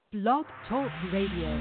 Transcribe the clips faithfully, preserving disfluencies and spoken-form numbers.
Blog Talk Radio.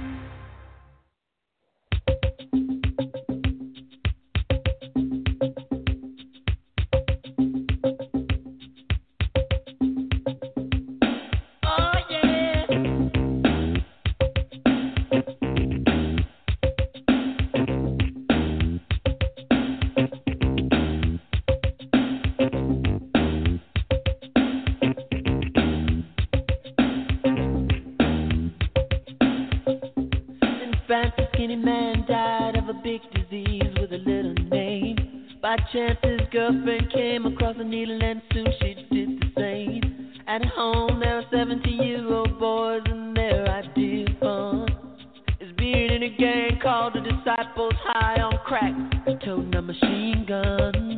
Chance his girlfriend came across a needle and soon she did the same. At home there are seventeen-year-old boys and their idea of fun is being in a gang called the Disciples, high on crack, toting a machine gun.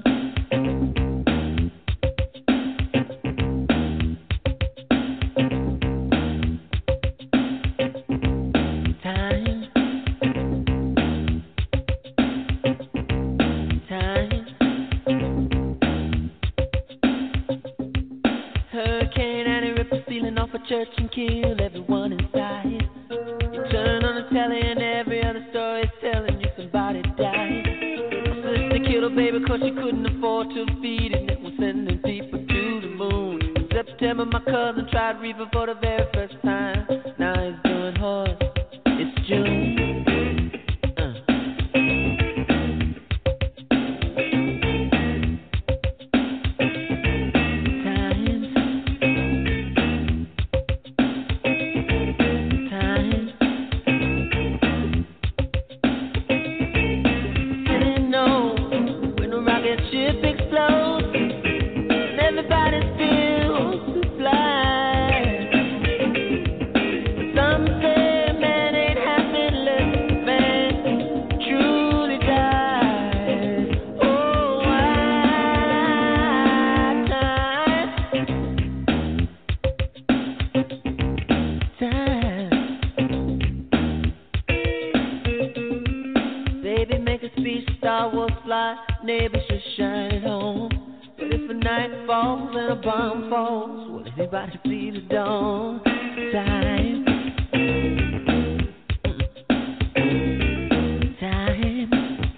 Church and kill everyone inside. You turn on the telly and every other story is telling you somebody died. My sister killed her baby cause she couldn't afford to feed it. And was sending people to the moon. In September my cousin tried reefer for the very first time. Now he's doing horse. It's June. Neighbors should shine at home. But if a night falls and a bomb falls, will anybody see the dawn? Time. Time.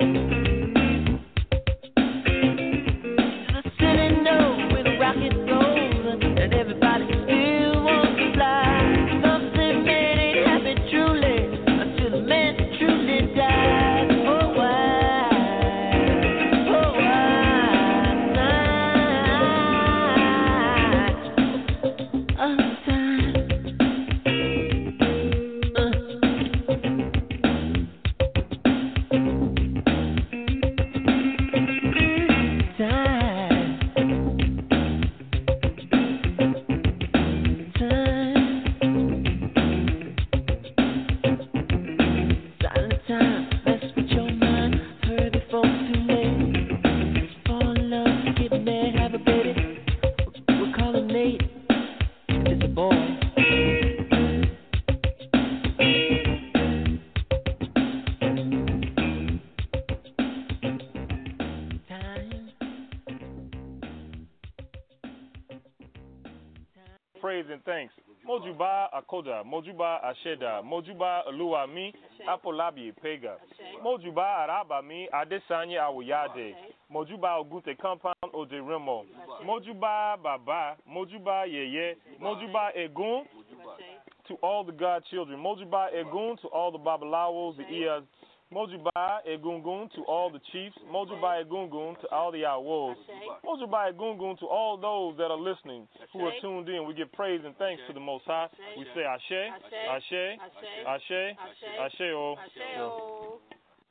The city knows where the rocket goes, and everybody still wants to fly. Something man ain't happy truly until the man truly dies. Oh, why? And thanks. Mojuba Akoda, Mojuba Asheda, Mojuba Luami, Apolabi Pega, Mojuba Arabami, Adesanya Awuyade, Mojuba Ogute Compound Oderemo, Mojuba Baba, Mojuba Yeye, Mojuba Egun to all the God children, Mojuba Egun to all the Babalawos, the Ias, Mojuba Egungun to all the chiefs, Mojuba Egungun to all the Awos, Mojuba Egungun to all those that are listening, who are tuned in. We give praise and thanks to the Most High. We say Ashe, Ashe, Ashe, Ashe, oh.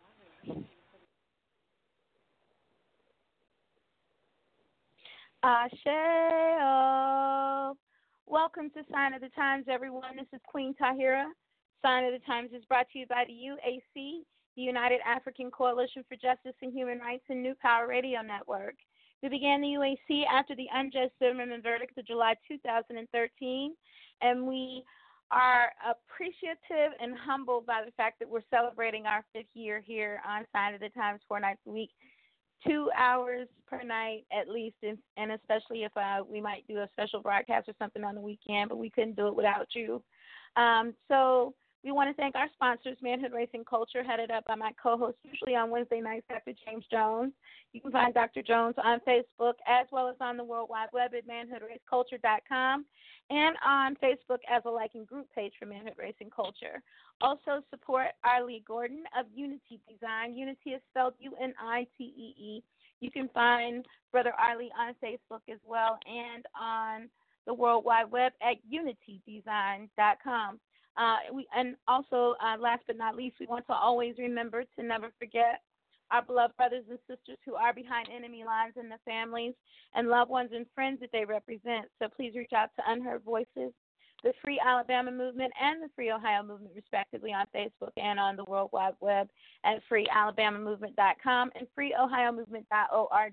Ashe, oh. Welcome to Sign of the Times, everyone. This is Queen Tahira. Sign of the Times is brought to you by the U A C, the United African Coalition for Justice and Human Rights, and New Power Radio Network. We began the U A C after the unjust Zimmerman verdict of July two thousand thirteen, and we are appreciative and humbled by the fact that we're celebrating our fifth year here on Sign of the Times four nights a week, two hours per night at least, and, and especially if uh, we might do a special broadcast or something on the weekend, but we couldn't do it without you. Um, so we want to thank our sponsors, Manhood Racing Culture, headed up by my co-host, usually on Wednesday nights, Doctor James Jones. You can find Doctor Jones on Facebook as well as on the World Wide Web at manhood race culture dot com and on Facebook as a liking group page for Manhood Racing Culture. Also support Arlie Gordon of Unity Design. Unity is spelled U N I T E E. You can find Brother Arlie on Facebook as well and on the World Wide Web at unity design dot com. Uh, we, and also, uh, last but not least, we want to always remember to never forget our beloved brothers and sisters who are behind enemy lines and the families and loved ones and friends that they represent. So please reach out to Unheard Voices, the Free Alabama Movement, and the Free Ohio Movement, respectively, on Facebook and on the World Wide Web at free alabama movement dot com and free ohio movement dot org.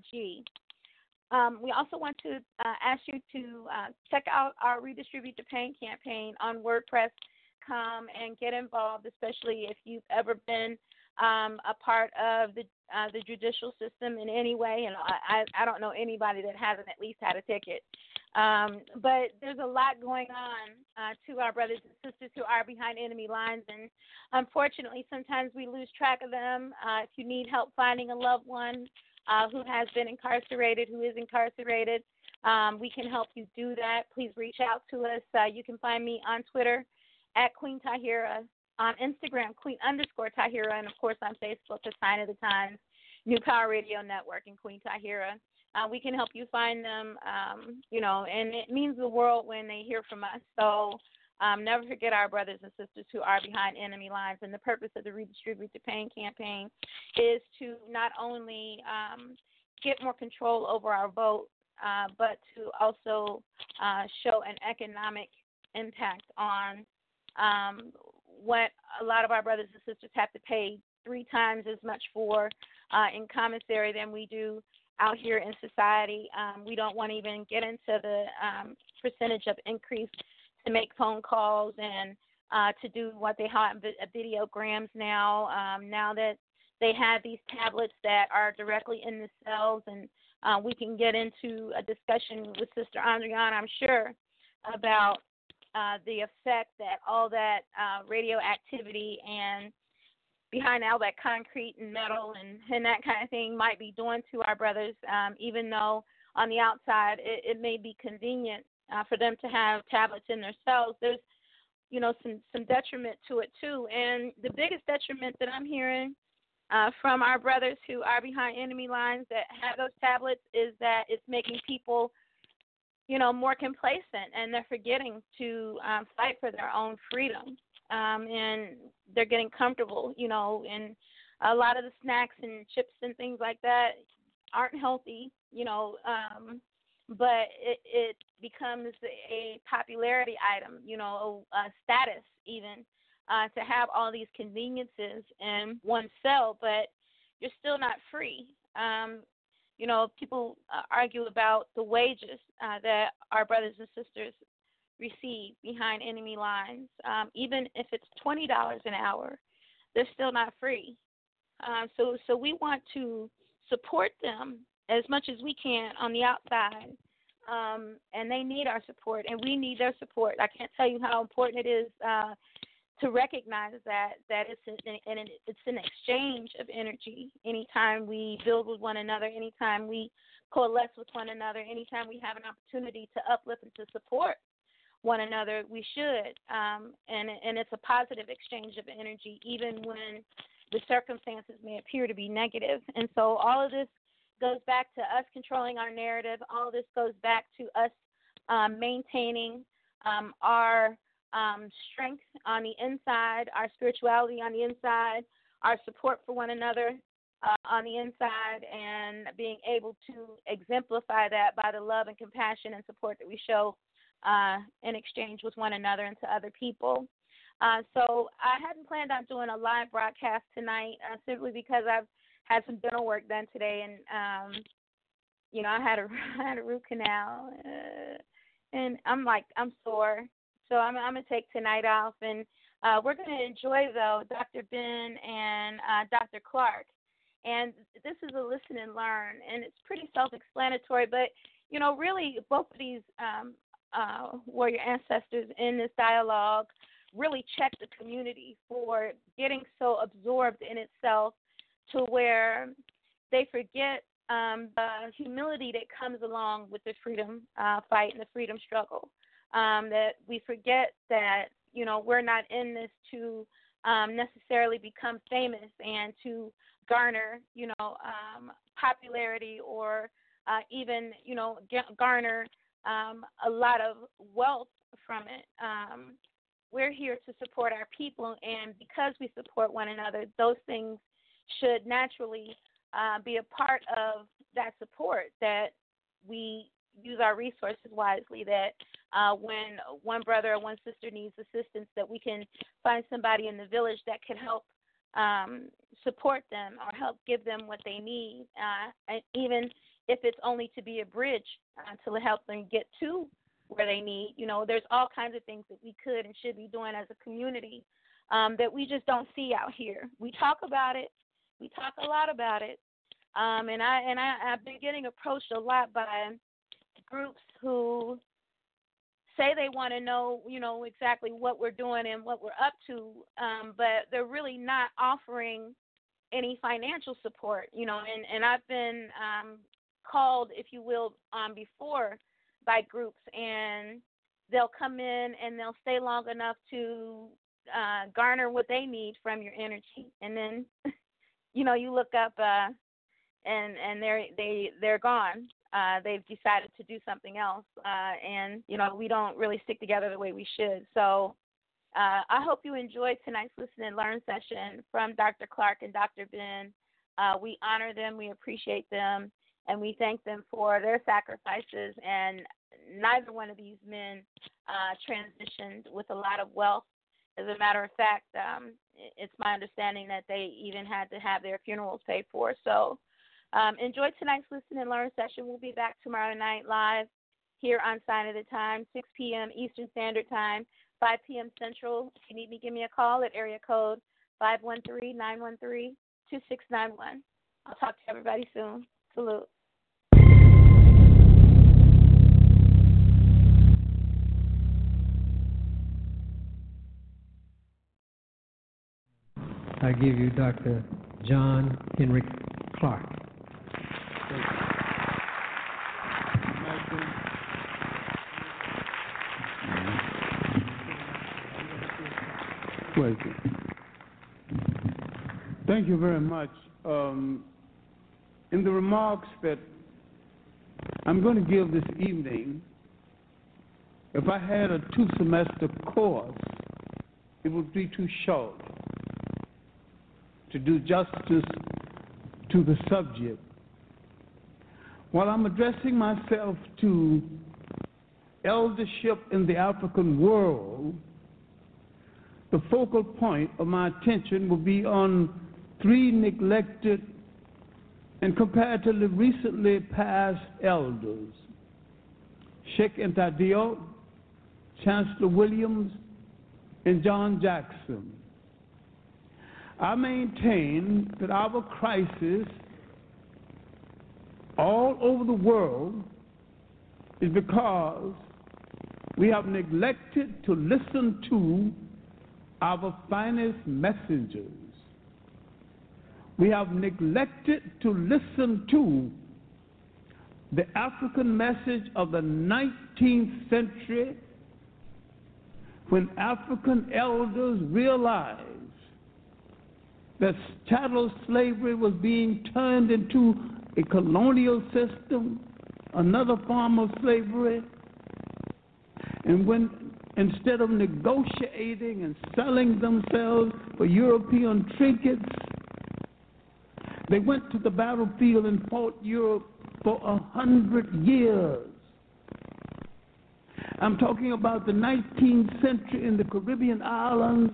Um, we also want to uh, ask you to uh, check out our Redistribute the Pain campaign on WordPress. Come and get involved, especially if you've ever been um, a part of the uh, the judicial system in any way. And I, I don't know anybody that hasn't at least had a ticket. Um, but there's a lot going on uh, to our brothers and sisters who are behind enemy lines. And unfortunately, sometimes we lose track of them. Uh, if you need help finding a loved one uh, who has been incarcerated, who is incarcerated, um, we can help you do that. Please reach out to us. Uh, you can find me on Twitter at Queen Tahira, on Instagram, Queen underscore Tahira, and, of course, on Facebook, The Sign of the Times, New Power Radio Network, and Queen Tahira. Uh, we can help you find them, um, you know, and it means the world when they hear from us. So um, never forget our brothers and sisters who are behind enemy lines. And the purpose of the Redistribute the Pain campaign is to not only um, get more control over our vote, uh, but to also uh, show an economic impact on Um, what a lot of our brothers and sisters have to pay three times as much for uh, in commissary than we do out here in society. Um, we don't want to even get into the um, percentage of increase to make phone calls and uh, to do what they have videograms now. Um, now that they have these tablets that are directly in the cells, and uh, we can get into a discussion with Sister Andriana, I'm sure, about Uh, the effect that all that uh, radioactivity and behind all that concrete and metal and, and that kind of thing might be doing to our brothers, um, even though on the outside it, it may be convenient uh, for them to have tablets in their cells. There's, you know, some, some detriment to it, too. And the biggest detriment that I'm hearing uh, from our brothers who are behind enemy lines that have those tablets is that it's making people, you know, more complacent, and they're forgetting to um, fight for their own freedom. Um, and they're getting comfortable, you know, and a lot of the snacks and chips and things like that aren't healthy, you know, um, but it, it becomes a popularity item, you know, a, a status even, uh, to have all these conveniences in one cell, but you're still not free. Um, You know, people uh, argue about the wages uh, that our brothers and sisters receive behind enemy lines. Um, even if it's twenty dollars an hour, they're still not free. Um, so, so we want to support them as much as we can on the outside, um, and they need our support, and we need their support. I can't tell you how important it is uh, to recognize that that it's an, and it's an exchange of energy. Anytime we build with one another, anytime we coalesce with one another, anytime we have an opportunity to uplift and to support one another, we should. Um, and and it's a positive exchange of energy, even when the circumstances may appear to be negative. And so all of this goes back to us controlling our narrative. All of this goes back to us um, maintaining um, our Um, strength on the inside, our spirituality on the inside, our support for one another uh, on the inside, and being able to exemplify that by the love and compassion and support that we show uh, in exchange with one another and to other people. Uh, so I hadn't planned on doing a live broadcast tonight uh, simply because I've had some dental work done today, and um, you know I had a I had a root canal, uh, and I'm like I'm sore. So I'm, I'm going to take tonight off, and uh, we're going to enjoy, though, Doctor Ben and uh, Doctor Clark. And this is a listen and learn, and it's pretty self-explanatory. But, you know, really both of these um, uh, warrior ancestors in this dialogue really check the community for getting so absorbed in itself to where they forget um, the humility that comes along with the freedom uh, fight and the freedom struggle. Um, that we forget that, you know, we're not in this to um, necessarily become famous and to garner, you know, um, popularity or uh, even, you know, garner um, a lot of wealth from it. Um, we're here to support our people, and because we support one another, those things should naturally uh, be a part of that support, that we use our resources wisely, that uh, when one brother or one sister needs assistance, that we can find somebody in the village that can help um, support them or help give them what they need, uh, and even if it's only to be a bridge uh, to help them get to where they need. You know, there's all kinds of things that we could and should be doing as a community um, that we just don't see out here. We talk about it. We talk a lot about it. Um, and I and I, I've been getting approached a lot by groups who say they want to know, you know, exactly what we're doing and what we're up to, um, but they're really not offering any financial support, you know. And, and I've been um, called, if you will, um, before by groups, and they'll come in and they'll stay long enough to uh, garner what they need from your energy, and then, you know, you look up uh, and and they're they they're gone. Uh, they've decided to do something else, uh, and you know, we don't really stick together the way we should. So uh, I hope you enjoyed tonight's Listen and Learn session from Doctor Clark and Doctor Ben. Uh, we honor them, we appreciate them, and we thank them for their sacrifices. And neither one of these men uh, transitioned with a lot of wealth. As a matter of fact, um, it's my understanding that they even had to have their funerals paid for. So um, enjoy tonight's Listen and Learn session. We'll be back tomorrow night live here on Sign of the Time, six p.m. Eastern Standard Time, five p.m. Central. If you need me, give me a call at area code five one three, nine one three, two six nine one. I'll talk to everybody soon. Salute. I give you Doctor John Henry Clark. Thank you very much. Um, in the remarks that I'm going to give this evening, if I had a two-semester course, it would be too short to do justice to the subject. While I'm addressing myself to eldership in the African world, the focal point of my attention will be on three neglected and comparatively recently passed elders: Sheikh Anta Diop, Chancellor Williams, and John Jackson. I maintain that our crisis all over the world is because we have neglected to listen to our finest messengers. We have neglected to listen to the African message of the nineteenth century, when African elders realized that chattel slavery was being turned into a colonial system, another form of slavery, and when instead of negotiating and selling themselves for European trinkets, they went to the battlefield and fought Europe for a hundred years. I'm talking about the nineteenth century in the Caribbean islands,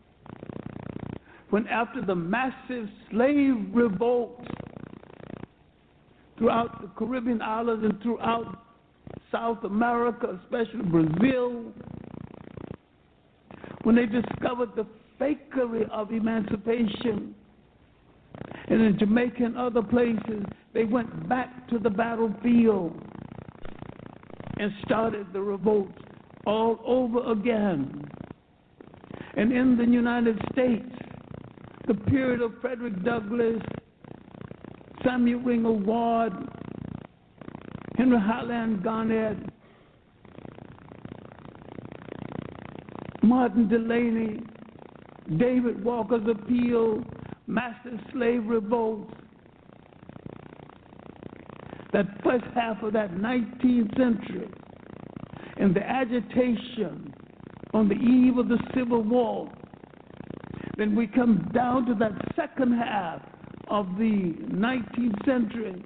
when after the massive slave revolts throughout the Caribbean islands and throughout South America, especially Brazil, when they discovered the fakery of emancipation, and in Jamaica and other places, they went back to the battlefield and started the revolt all over again. And in the United States, the period of Frederick Douglass, Samuel Wingo Ward, Henry Highland Garnett, Martin Delany, David Walker's Appeal, Master Slave Revolts, that first half of that nineteenth century, and the agitation on the eve of the Civil War. Then we come down to that second half of the nineteenth century.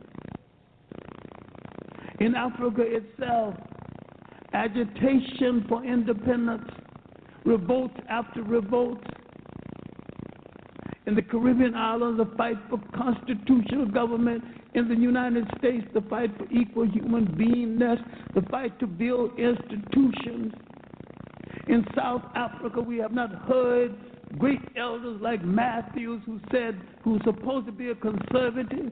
In Africa itself, agitation for independence, revolts after revolts. In the Caribbean islands, the fight for constitutional government. In the United States, the fight for equal human beingness, the fight to build institutions. In South Africa, we have not heard great elders like Matthews, who said, who's supposed to be a conservative,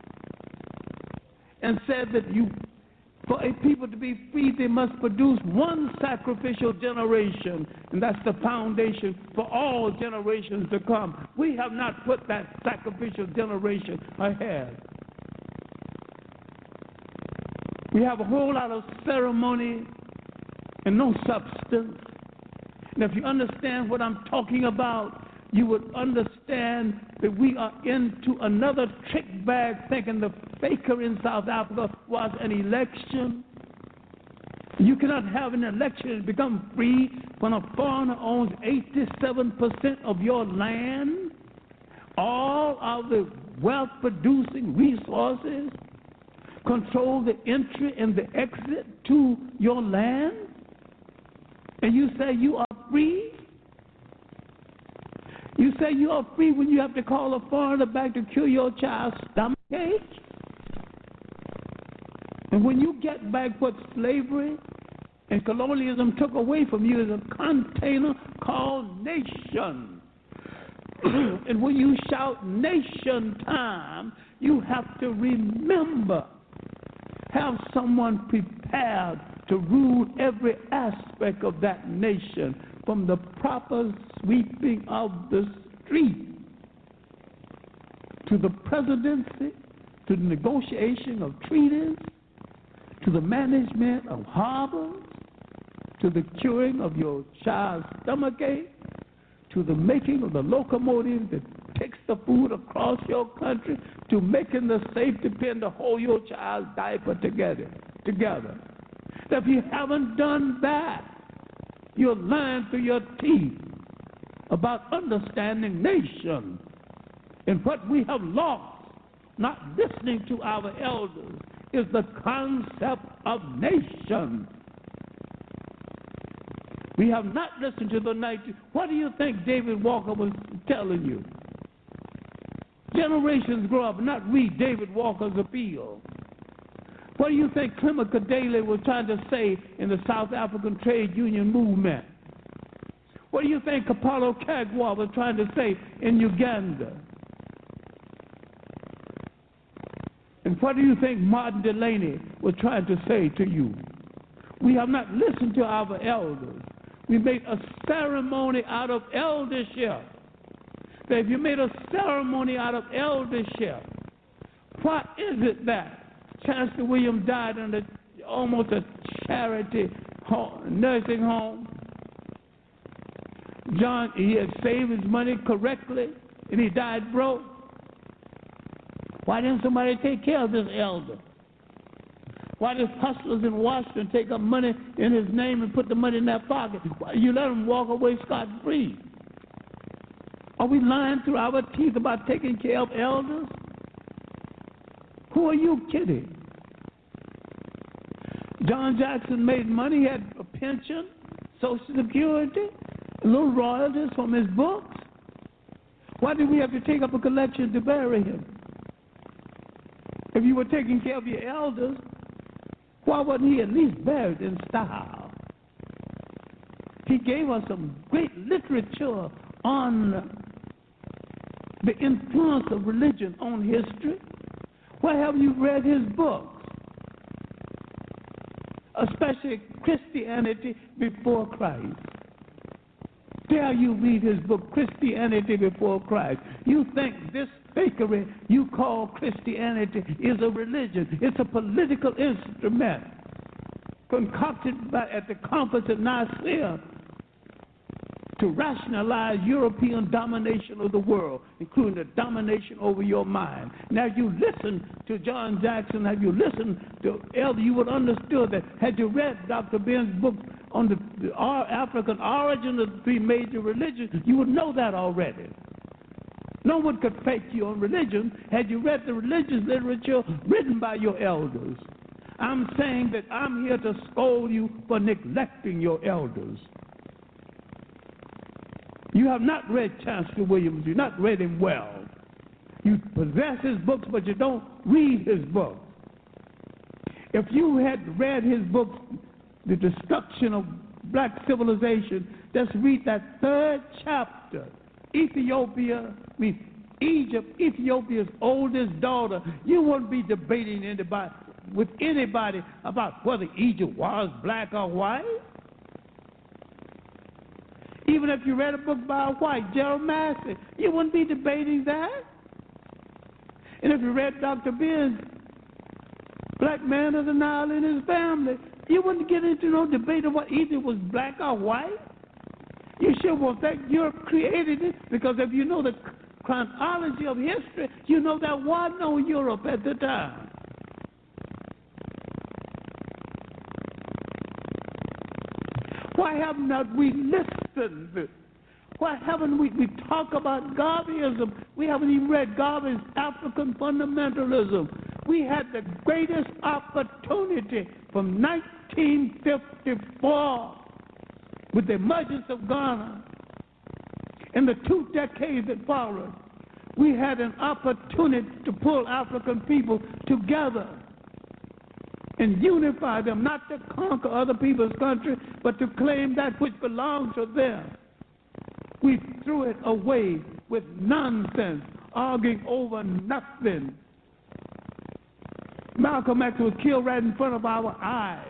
and said that you, for a people to be free, they must produce one sacrificial generation, and that's the foundation for all generations to come. We have not put that sacrificial generation ahead. We have a whole lot of ceremony and no substance. And if you understand what I'm talking about, you would understand that we are into another trick bag, thinking the faker in South Africa was an election. You cannot have an election and become free when a foreigner owns eighty-seven percent of your land, all of the wealth-producing resources, control the entry and the exit to your land, and you say you are free? You say you are free when you have to call a foreigner back to cure your child's stomach ache? And when you get back what slavery and colonialism took away from you is a container called nation. And when you shout nation time, you have to remember, have someone prepared to rule every aspect of that nation, from the proper sweeping of the street to the presidency, to the negotiation of treaties, to the management of harbors, to the curing of your child's stomachache, to the making of the locomotive that takes the food across your country, to making the safety pin to hold your child's diaper together. together. If you haven't done that, you're lying through your teeth about understanding nation. And what we have lost, not listening to our elders, is the concept of nation. We have not listened to the night. What do you think David Walker was telling you? Generations grow up and not read David Walker's appeal. What do you think Clement Kadele was trying to say in the South African trade union movement? What do you think Kapalo Kagwa was trying to say in Uganda? And what do you think Martin Delany was trying to say to you? We have not listened to our elders. We made a ceremony out of eldership. But if you made a ceremony out of eldership, what is it that Chancellor William died in a, almost a charity home, nursing home? John, he had saved his money correctly, and he died broke. Why didn't somebody take care of this elder? Why did hustlers in Washington take up money in his name and put the money in their pocket? Why you let him walk away scot-free? Are we lying through our teeth about taking care of elders? Who are you kidding? John Jackson made money. He had a pension, Social Security, little royalties from his books. Why did we have to take up a collection to bury him? If you were taking care of your elders, why wasn't he at least buried in style? He gave us some great literature on the influence of religion on history. Why haven't you read his books? Especially Christianity before Christ. dare you read his book, Christianity Before Christ? You think this fakery you call Christianity is a religion. It's a political instrument concocted by, at the conference of Nicaea to rationalize European domination of the world, including the domination over your mind. Now, if you listen to John Jackson, have you listened to Elder, you would understood that had you read Doctor Ben's book on the, the African origin of the three major religions, you would know that already. No one could fake you on religion had you read the religious literature written by your elders. I'm saying that I'm here to scold you for neglecting your elders. You have not read Chancellor Williams. You've not read him well. You possess his books, but you don't read his books. If you had read his book, The Destruction of Black Civilization, just read that third chapter. Ethiopia, I mean, Egypt, Ethiopia's oldest daughter. You wouldn't be debating anybody, with anybody about whether Egypt was black or white. Even if you read a book by a white, Gerald Massey, you wouldn't be debating that. And if you read Doctor Ben's Black Man of the Nile and His Family, you wouldn't get into no debate of what either was black or white. You sure won't think Europe created it, because if you know the chronology of history, you know there was no Europe at the time. Why haven't not we listened? Why haven't we, we talk about Garveyism? We haven't even read Garvey's African fundamentalism. We had the greatest opportunity from nineteen fifty-four with the emergence of Ghana. In the two decades that followed, we had an opportunity to pull African people together and unify them, not to conquer other people's country, but to claim that which belongs to them. We threw it away with nonsense, arguing over nothing. Malcolm X was killed right in front of our eyes.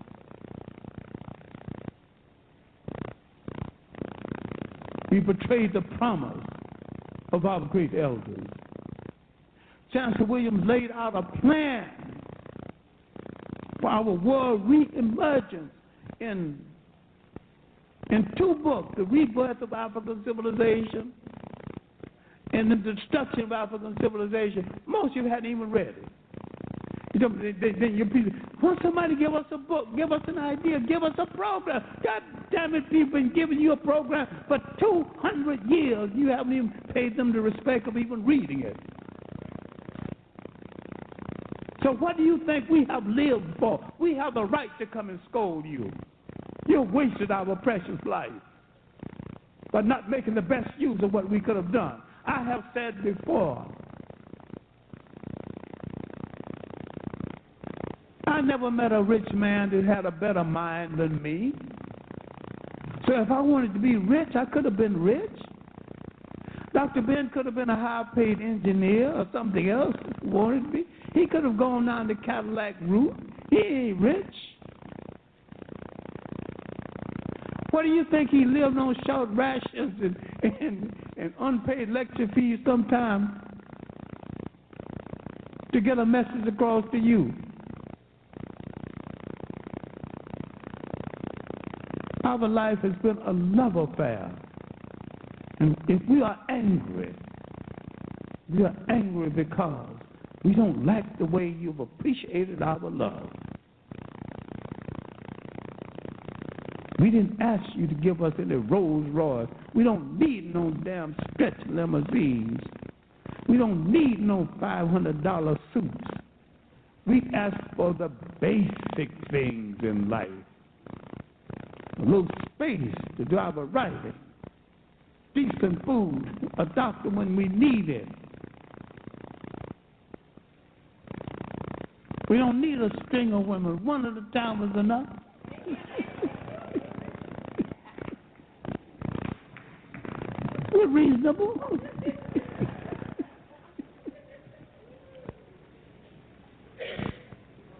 We betrayed the promise of our great elders. Chancellor Williams laid out a plan for our world re-emergence in, in two books, The Rebirth of African Civilization and The Destruction of African Civilization. Most of you hadn't even read it. You know, they, they, they, you people, won't somebody give us a book, give us an idea, give us a program? God damn it, people been giving you a program for two hundred years. You haven't even paid them the respect of even reading it. So what do you think we have lived for? We have the right to come and scold you. You've wasted our precious life by not making the best use of what we could have done. I have said before, I never met a rich man that had a better mind than me. So if I wanted to be rich, I could have been rich. Doctor Ben could have been a high-paid engineer or something else if he wanted to be. He could have gone down the Cadillac route. He ain't rich. What do you think he lived on short rations and, and, and unpaid lecture fees sometimes to get a message across to you? Our life has been a love affair. And if we are angry, we are angry because we don't like the way you've appreciated our love. We didn't ask you to give us any Rolls Royce. We don't need no damn stretch limousines. We don't need no five hundred dollar suits. We ask for the basic things in life. A little space to drive a ride, decent food, a doctor when we need it. We don't need a string of women. One at a time is enough. We're reasonable.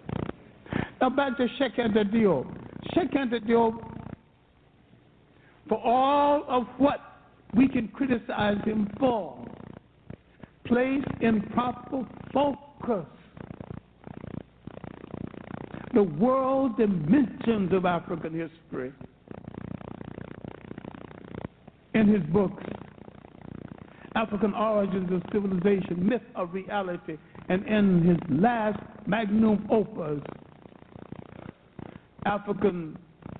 Now back to Cheikh Anta Diop. Cheikh Anta Diop, for all of what we can criticize him for, placed in proper focus the world dimensions of African history in his books, African Origins of Civilization, Myth of Reality, and in his last magnum opus, African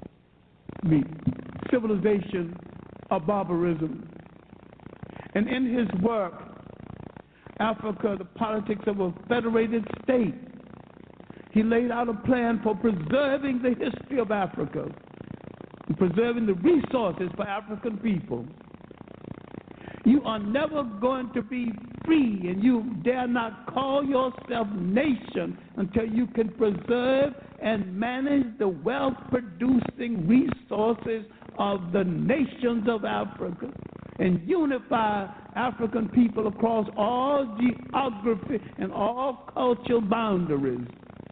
Civilization of Barbarism. And in his work, Africa, the Politics of a Federated State, he laid out a plan for preserving the history of Africa and preserving the resources for African people. You are never going to be free, and you dare not call yourself nation until you can preserve and manage the wealth-producing resources of the nations of Africa and unify African people across all geography and all cultural boundaries.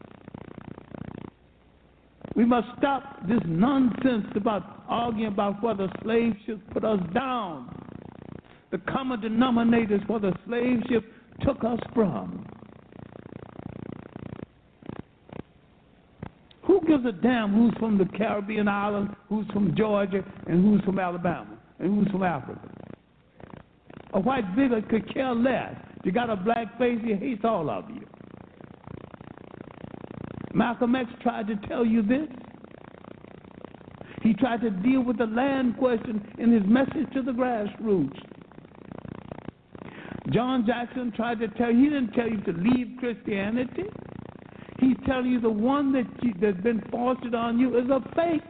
We must stop this nonsense about arguing about whether slaves should put us down. The common denominators for the slave ship took us from. Who gives a damn who's from the Caribbean islands, who's from Georgia, and who's from Alabama, and who's from Africa? A white bigot could care less. If you got a black face, he hates all of you. Malcolm X tried to tell you this. He tried to deal with the land question in his message to the grassroots. John Jackson tried to tell you, he didn't tell you to leave Christianity. He's telling you the one that you, that's been foisted on you is a fake.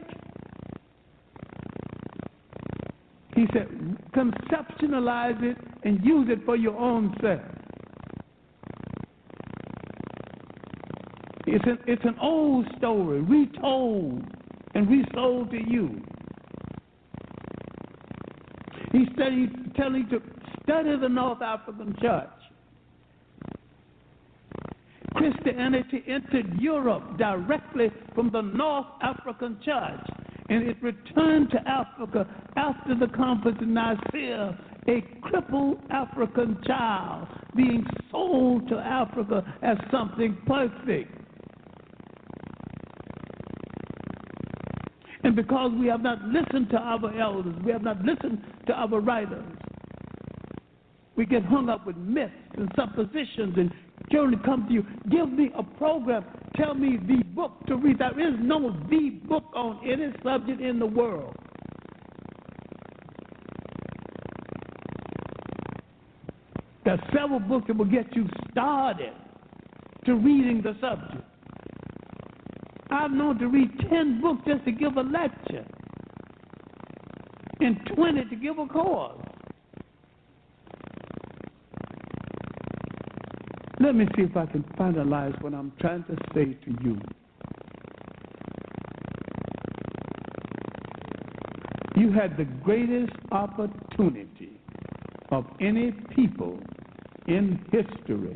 He said, conceptualize it and use it for your own self. It's an, it's an old story, retold and resold to you. He's studied, telling you to study the North African church. Christianity entered Europe directly from the North African church, and it returned to Africa after the conference in Nicaea, a crippled African child being sold to Africa as something perfect. And because we have not listened to our elders, we have not listened to our writers, we get hung up with myths and suppositions and generally come to you, give me a program, tell me the book to read. There is no the book on any subject in the world. There are several books that will get you started to reading the subject. I've known to read ten books just to give a lecture and twenty to give a course. Let me see if I can finalize what I'm trying to say to you. You had the greatest opportunity of any people in history.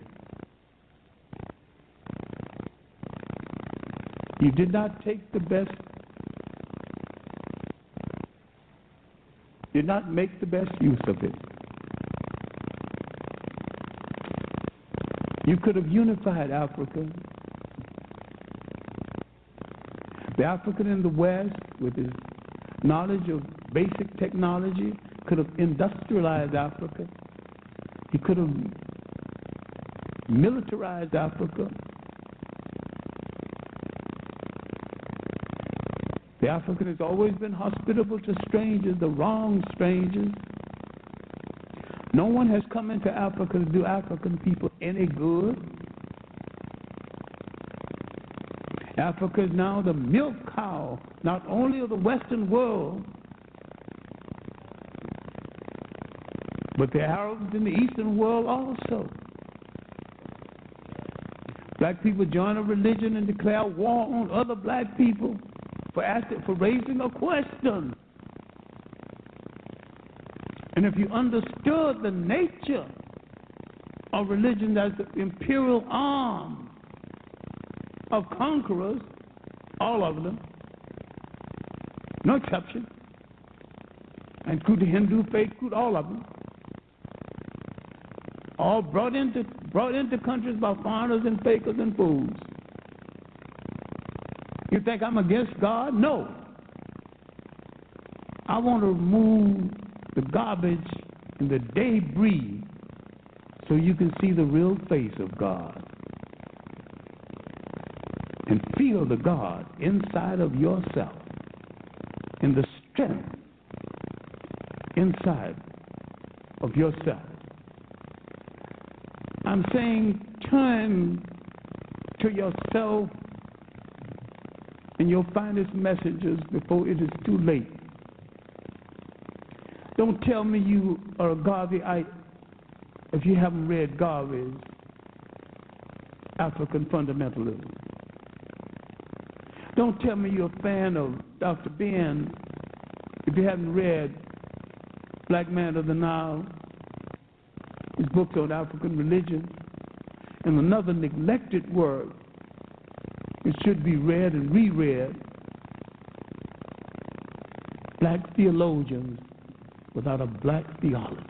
You did not take the best, did not make the best use of it. You could have unified Africa. The African in the West, with his knowledge of basic technology, could have industrialized Africa. He could have militarized Africa. The African has always been hospitable to strangers, the wrong strangers. No one has come into Africa to do African people any good. Africa is now the milk cow, not only of the Western world, but the Arabs in the Eastern world also. Black people join a religion and declare war on other black people for asking, for raising a question. And if you understood the nature of religion as the imperial arm of conquerors, all of them, no exception, and through the Hindu faith, through all of them, all brought into brought into countries by foreigners and fakers and fools. You think I'm against God? No. I want to remove the garbage and the debris so you can see the real face of God and feel the God inside of yourself and the strength inside of yourself. I'm saying turn to yourself and your finest messages before it is too late. Don't tell me you are a Garveyite if you haven't read Garvey's African Fundamentalism. Don't tell me you're a fan of Doctor Ben if you haven't read Black Man of the Nile, his books on African religion, and another neglected work which should be read and reread, Black Theologians Without a Black Theology.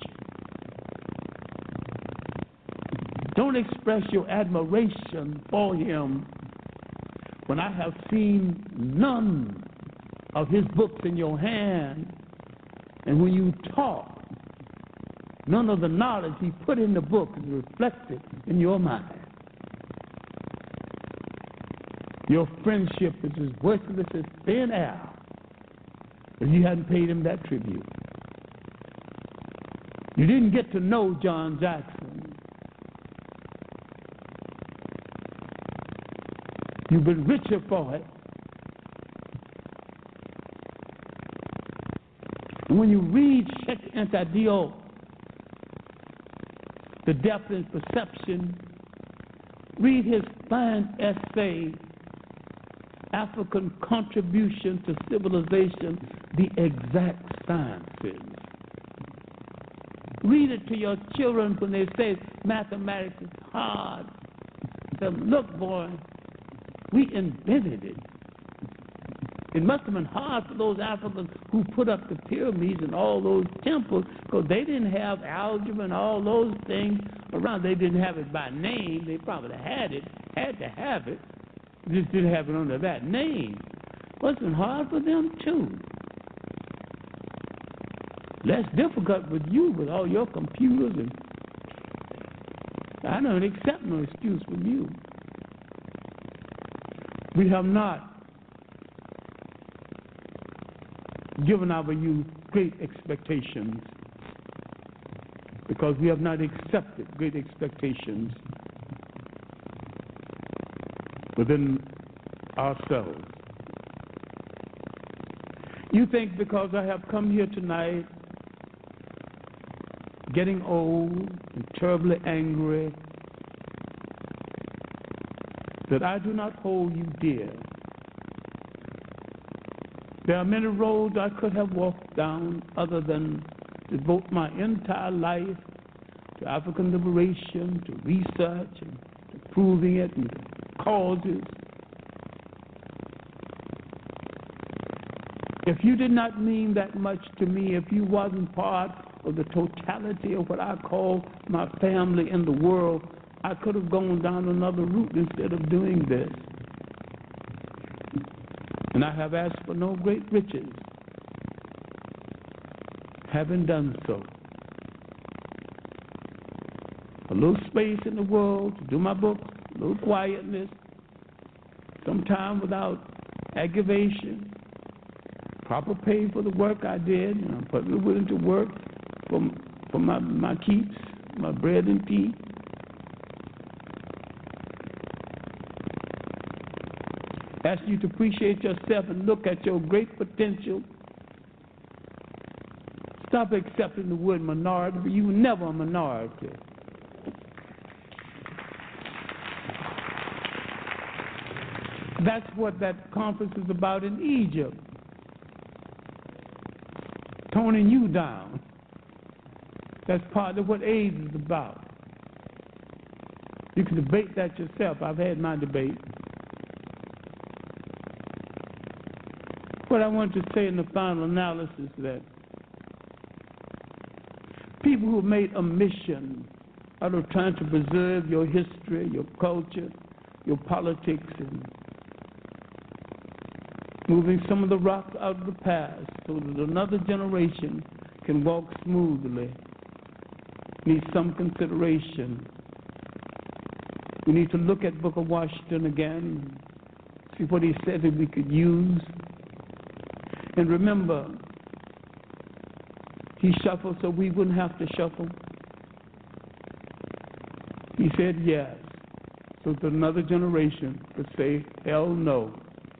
Don't express your admiration for him when I have seen none of his books in your hand, and when you talk, none of the knowledge he put in the book is reflected in your mind. Your friendship is as worthless as thin air if you hadn't paid him that tribute. You didn't get to know John Jackson. You've been richer for it. And when you read Cheikh Anta Diop, The Depth and Perception, read his fine essay, African Contribution to Civilization, The Exact Sciences. Read it to your children when they say mathematics is hard. Say, look, boy, we invented it. It must have been hard for those Africans who put up the pyramids and all those temples, because they didn't have algebra and all those things around. They didn't have it by name. They probably had it, had to have it, just didn't have it under that name. It wasn't hard for them, too. Less difficult with you with all your computers, and I don't accept no excuse from you. We have not given our youth great expectations because we have not accepted great expectations within ourselves. You think because I have come here tonight getting old and terribly angry that I do not hold you dear. There are many roads I could have walked down other than to devote my entire life to African liberation, to research, and to proving it, and to causes. If you did not mean that much to me, if you wasn't part of the totality of what I call my family in the world, I could have gone down another route instead of doing this. And I have asked for no great riches, having done so. A little space in the world to do my book, a little quietness, sometime without aggravation, proper pay for the work I did, and I'm perfectly willing to work for, for my, my keeps, my bread and tea. Ask you to appreciate yourself and look at your great potential. Stop accepting the word minority, but you were never a minority. That's what that conference is about in Egypt. Toning you down. That's part of what AIDS is about. You can debate that yourself. I've had my debate. What I want to say in the final analysis is that people who made a mission out of trying to preserve your history, your culture, your politics, and moving some of the rocks out of the past so that another generation can walk smoothly, need some consideration. We need to look at Booker Washington again, see what he said that we could use. And remember, he shuffled so we wouldn't have to shuffle. He said yes, so that another generation could say, hell no.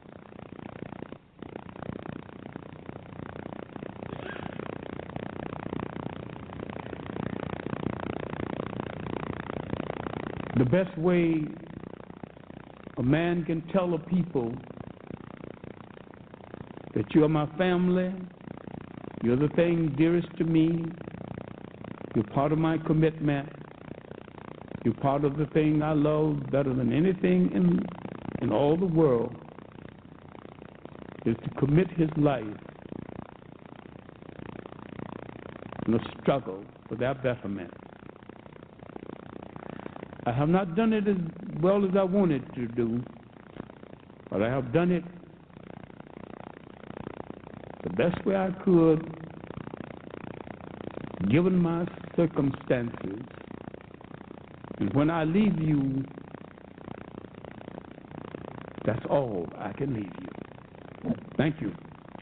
The best way a man can tell a people that you are my family, you're the thing dearest to me, you're part of my commitment, you're part of the thing I love better than anything in, in all the world, is to commit his life in a struggle for their betterment. I have not done it as well as I wanted to do, but I have done it the best way I could, given my circumstances. And when I leave you, that's all I can leave you. Thank you.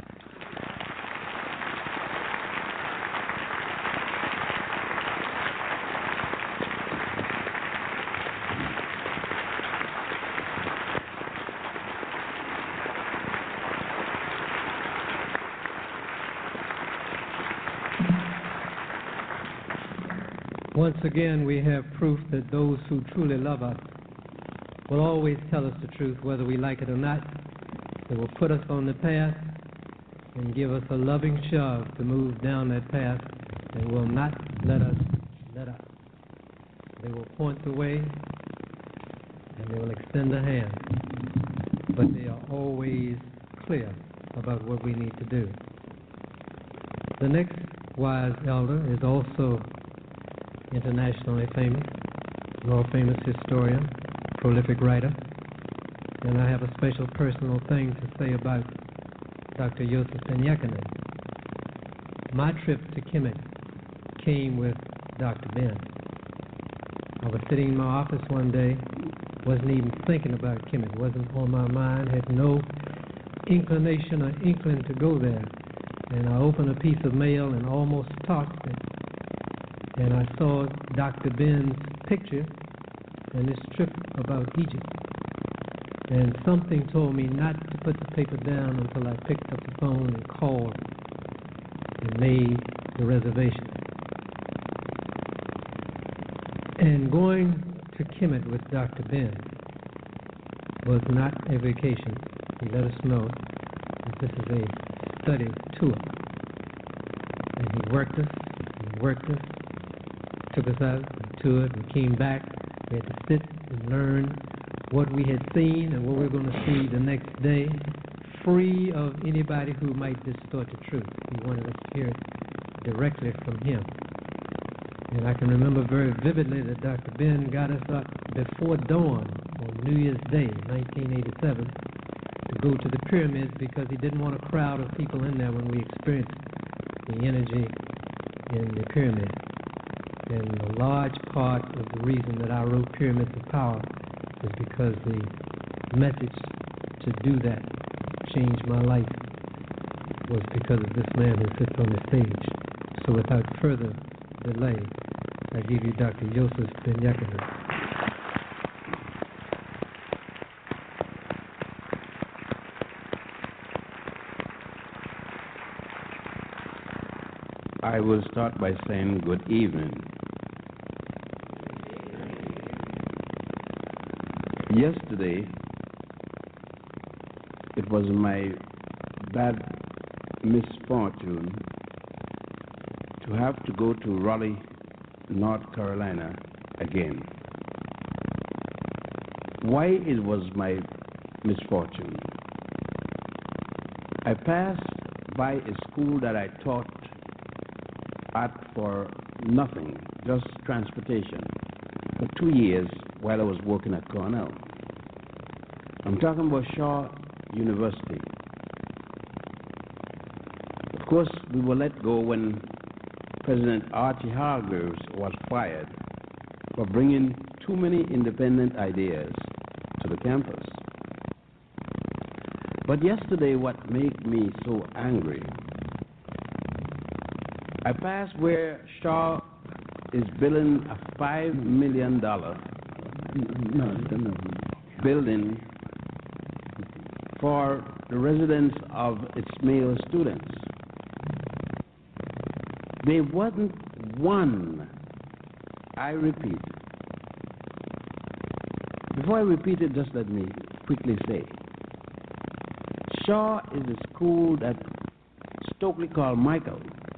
Once again, we have proof that those who truly love us will always tell us the truth, whether we like it or not. They will put us on the path and give us a loving shove to move down that path. They will not let us let up. They will point the way and they will extend a hand, but they are always clear about what we need to do. The next wise elder is also internationally famous, world-famous historian, prolific writer, and I have a special personal thing to say about Doctor Joseph Ben-Jochannan. My trip to Kemet came with Doctor Ben. I was sitting in my office one day, wasn't even thinking about Kemet, wasn't on my mind, had no inclination or inkling to go there, and I opened a piece of mail and almost tossed it. And I saw Doctor Ben's picture and his trip about Egypt. And something told me not to put the paper down until I picked up the phone and called and made the reservation. And going to Kemet with Doctor Ben was not a vacation. He let us know that this is a study tour. And he worked us, and worked us, took us out, we toured, we came back, we had to sit and learn what we had seen and what we were going to see the next day, free of anybody who might distort the truth. He wanted us to hear it directly from him. And I can remember very vividly that Doctor Ben got us up before dawn on New Year's Day, nineteen eighty-seven, to go to the pyramids because he didn't want a crowd of people in there when we experienced the energy in the pyramids. And a large part of the reason that I wrote Pyramids of Power is because the message to do that, change my life, was because of this man who sits on the stage. So without further delay, I give you Doctor Joseph Ben-Jochannan. I will start by saying good evening. Yesterday, it was my bad misfortune to have to go to Raleigh, North Carolina again. Why it was my misfortune? I passed by a school that I taught at for nothing, just transportation, for two years while I was working at Cornell. I'm talking about Shaw University. Of course, we were let go when President Archie Hargreaves was fired for bringing too many independent ideas to the campus. But yesterday, what made me so angry, I passed where Shaw is building a five million dollar no, no, building for the residence of its male students. There wasn't one, I repeat. Before I repeat it, just let me quickly say, Shaw is a school that Stokely Carmichael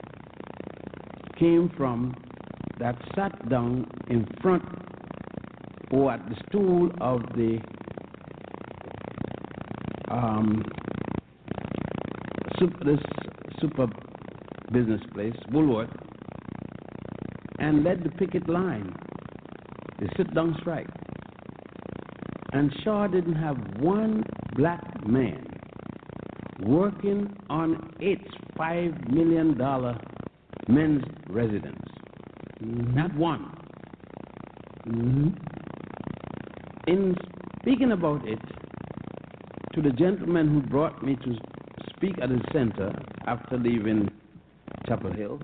came from, that sat down in front or at the stool of the um, super, this super business place, Woolworth, and led the picket line, the sit-down strike. And Shaw didn't have one black man working on its five million dollar men's residence. Mm-hmm. Not one. Mm-hmm. In speaking about it to the gentleman who brought me to speak at the center after leaving Chapel Hill,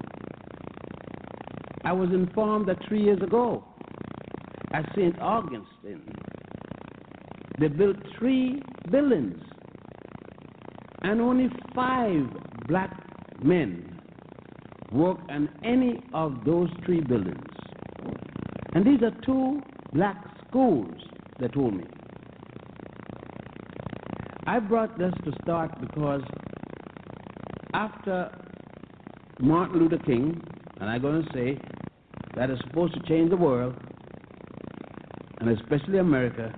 I was informed that three years ago at Saint Augustine, they built three buildings and only five black men worked on any of those three buildings. And these are two black schools, they told me. I brought this to start because after Martin Luther King, and I'm going to say that is supposed to change the world, and especially America,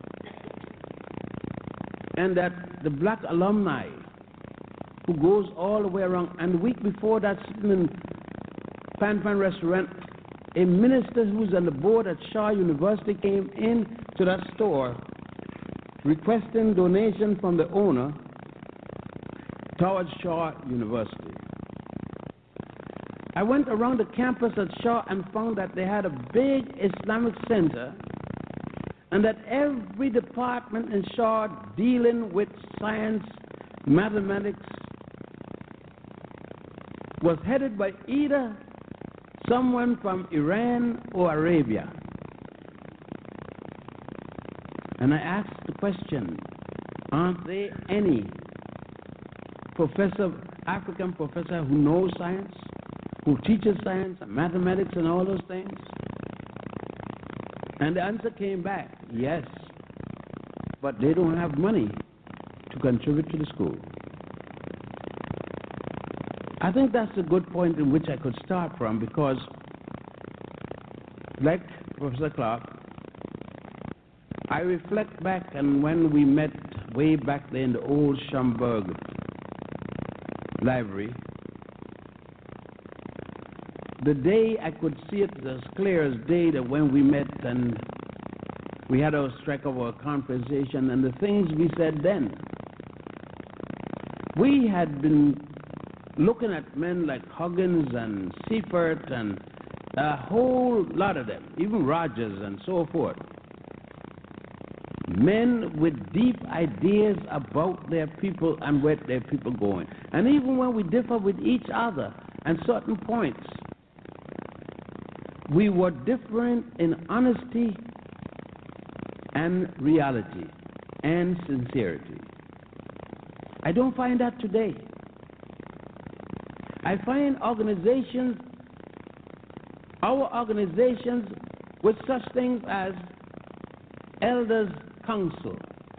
and that the black alumni who goes all the way around, and the week before that, sitting in Pan Pan restaurant, a minister who's on the board at Shaw University came in to that store requesting donation from the owner towards Shaw University. I went around the campus at Shaw and found that they had a big Islamic center and that every department in Shaw dealing with science, mathematics, was headed by either someone from Iran or Arabia. And I asked the question, aren't there any professor, African professor who knows science, who teaches science and mathematics and all those things? And the answer came back, yes, but they don't have money to contribute to the school. I think that's a good point in which I could start from, because, like Professor Clark, I reflect back and when we met way back there in the old Schomburg library, the day I could see it as clear as day that when we met and we had our strike of our conversation and the things we said then. We had been looking at men like Huggins and Seifert and a whole lot of them, even Rogers and so forth. Men with deep ideas about their people and where their people going. And even when we differ with each other on certain points, we were different in honesty and reality and sincerity. I don't find that today. I find organizations, our organizations, with such things as elders' council,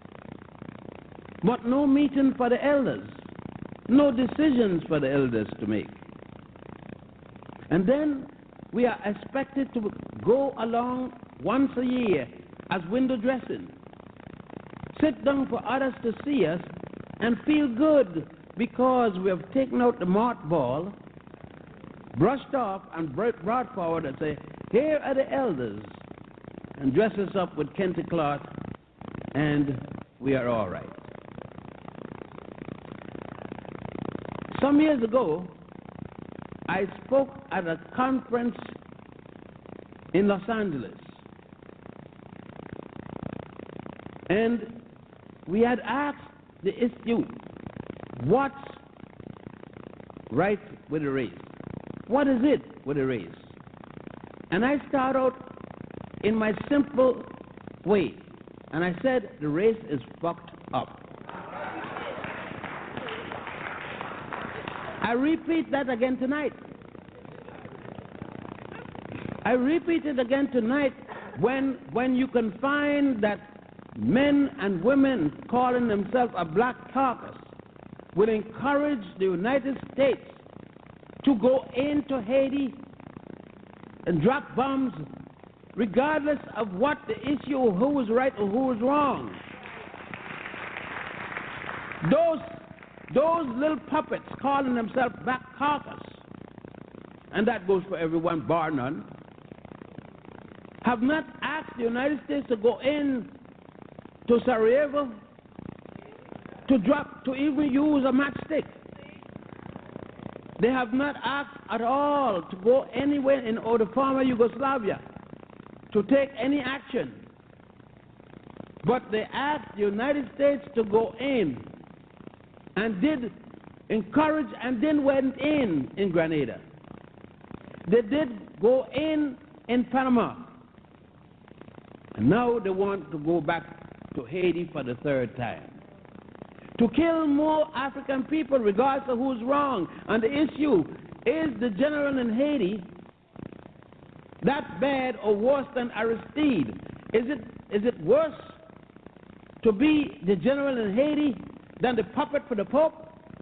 but no meeting for the elders, no decisions for the elders to make. And then we are expected to go along once a year as window dressing, sit down for others to see us, and feel good because we have taken out the mothball brushed off and brought forward and say, here are the elders, and dress us up with kente cloth, and we are all right. Some years ago, I spoke at a conference in Los Angeles, and we had asked the issue, what's right with the race? What is it with the race? And I start out in my simple way, and I said the race is fucked up. I repeat that again tonight. I repeat it again tonight when, when you can find that men and women calling themselves a black caucus will encourage the United States to go into Haiti and drop bombs regardless of what the issue, who was right or who was wrong. Those, those little puppets calling themselves black caucus, and that goes for everyone bar none, have not asked the United States to go in to Sarajevo to drop, to even use a matchstick. They have not asked at all to go anywhere in or the former Yugoslavia to take any action. But they asked the United States to go in and did encourage and then went in in Grenada. They did go in in Panama. And now they want to go back to Haiti for the third time, to kill more African people regardless of who's wrong. And the issue, is the general in Haiti that bad or worse than Aristide? Is it, is it worse to be the general in Haiti than the puppet for the Pope?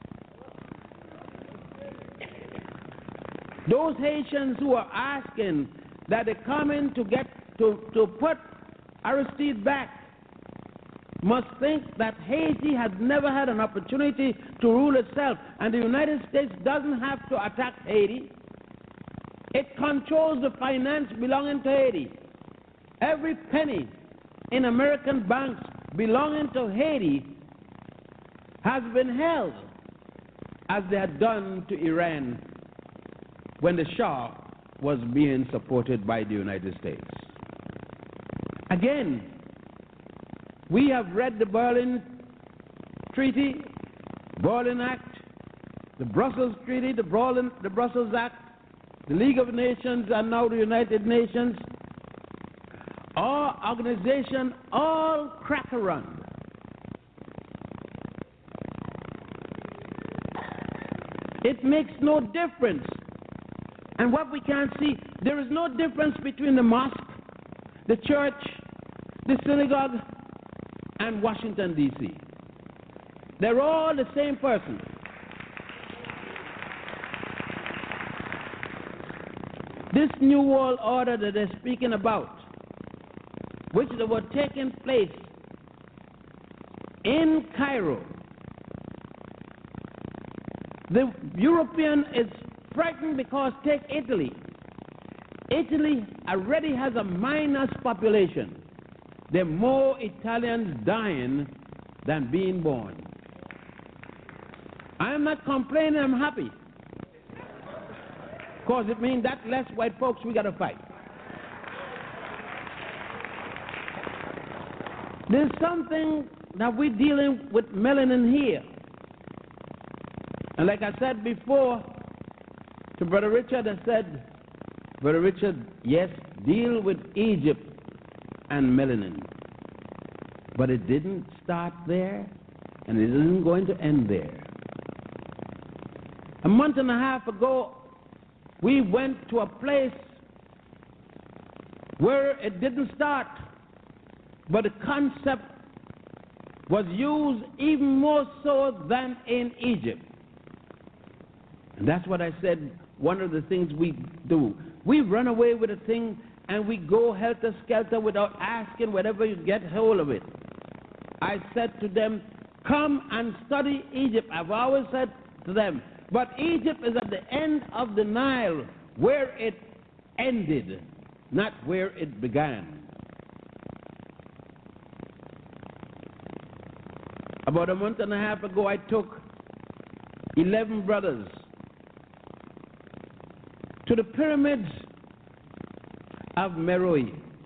Those Haitians who are asking that they come in to get to, to put Aristide back must think that Haiti has never had an opportunity to rule itself, and the United States doesn't have to attack Haiti. It controls the finance belonging to Haiti. Every penny in American banks belonging to Haiti has been held, as they had done to Iran when the Shah was being supported by the United States. Again, we have read the Berlin Treaty, Berlin Act, the Brussels Treaty, the, Berlin, the Brussels Act, the League of Nations, and now the United Nations. Our organization all crack around. It makes no difference. And what we can see, there is no difference between the mosque, the church, the synagogue, and Washington, D C They're all the same person. This New World Order that they're speaking about, which they were taking place in Cairo, the European is frightened because take Italy. Italy already has a minus population. There are more Italians dying than being born. I am not complaining, I'm happy. Because it means that less white folks we got to fight. There's something that we're dealing with melanin here. And like I said before to Brother Richard, I said, Brother Richard, yes, deal with Egypt and melanin. But it didn't start there, and it isn't going to end there. A month and a half ago, we went to a place where it didn't start, but the concept was used even more so than in Egypt. And that's what I said, one of the things we do. We run away with a thing and we go helter-skelter without asking wherever you get hold of it. I said to them, come and study Egypt. I've always said to them, But Egypt is at the end of the Nile, where it ended, not where it began. About a month and a half ago, I took eleven brothers to the pyramids of Meroe.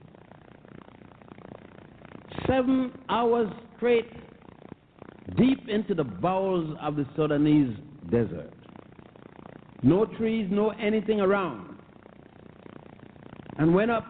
Seven hours straight deep into the bowels of the Sudanese desert. No trees, no anything around. And went up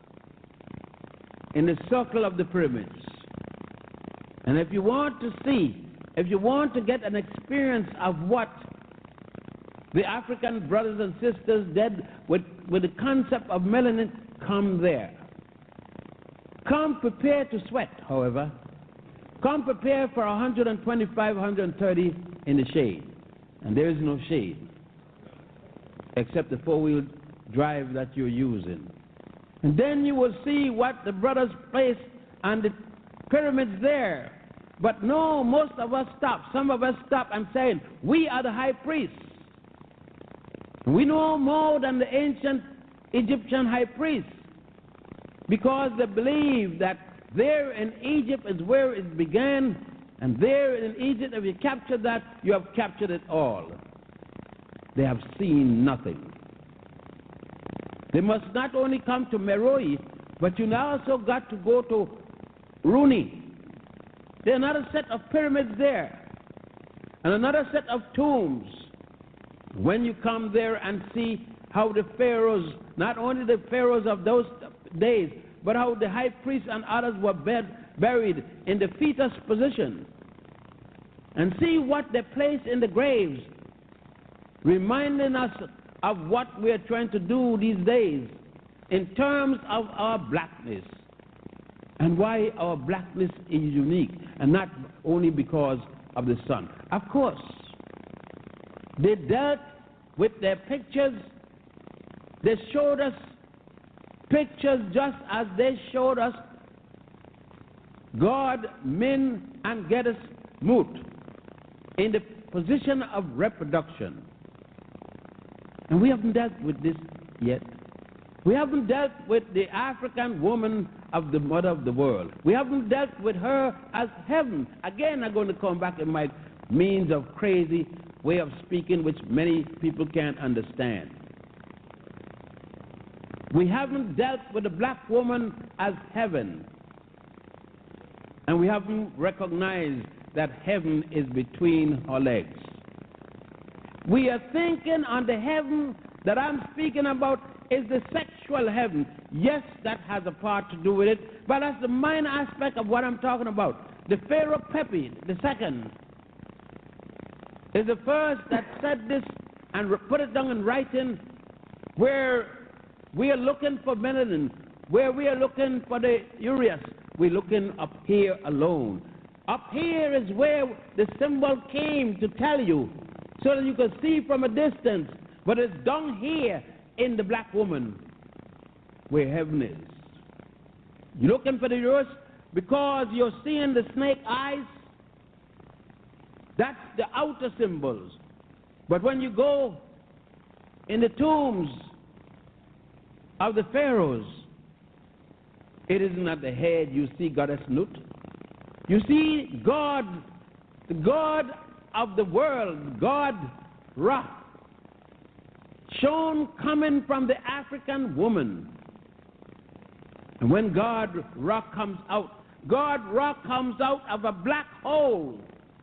in the circle of the pyramids. And if you want to see, if you want to get an experience of what the African brothers and sisters did with, with the concept of melanin, come there. Come prepared to sweat, however. Come prepared for one twenty-five, one thirty in the shade. And there is no shade, except the four-wheel drive that you're using. And then you will see what the brothers placed on the pyramids there. But no, most of us stop. Some of us stop and saying, we are the high priests. We know more than the ancient Egyptian high priests, because they believe that there in Egypt is where it began, and there in Egypt, if you capture that, you have captured it all. They have seen nothing. They must not only come to Meroe, but you now also got to go to Runi. There's another set of pyramids there, and another set of tombs. When you come there and see how the pharaohs, not only the pharaohs of those days, but how the high priests and others were bed, buried in the fetus position, and see what they placed in the graves, reminding us of what we are trying to do these days in terms of our blackness, and why our blackness is unique, and not only because of the sun. Of course, they dealt with their pictures. They showed us pictures just as they showed us God, Min, and Geddis Mut in the position of reproduction. And we haven't dealt with this yet. We haven't dealt with the African woman of the mother of the world. We haven't dealt with her as heaven. Again, I'm going to come back in my means of crazy way of speaking, which many people can't understand. We haven't dealt with the black woman as heaven. And we haven't recognized that heaven is between her legs. We are thinking on the heaven that I'm speaking about is the sexual heaven. Yes, that has a part to do with it, but that's the minor aspect of what I'm talking about. The Pharaoh Pepi, the second, is the first that said this and put it down in writing, where we are looking for melanin, where we are looking for the ureus. We're looking up here alone. Up here is where the symbol came to tell you, so that you can see from a distance. But it's down here in the black woman where heaven is. You're looking for the ureus because you're seeing the snake eyes. That's the outer symbols. But when you go in the tombs of the pharaohs, it isn't at the head you see Goddess Nut. You see God, the God of the world, God Ra, shown coming from the African woman. And when God Ra comes out, God Ra comes out of a black hole,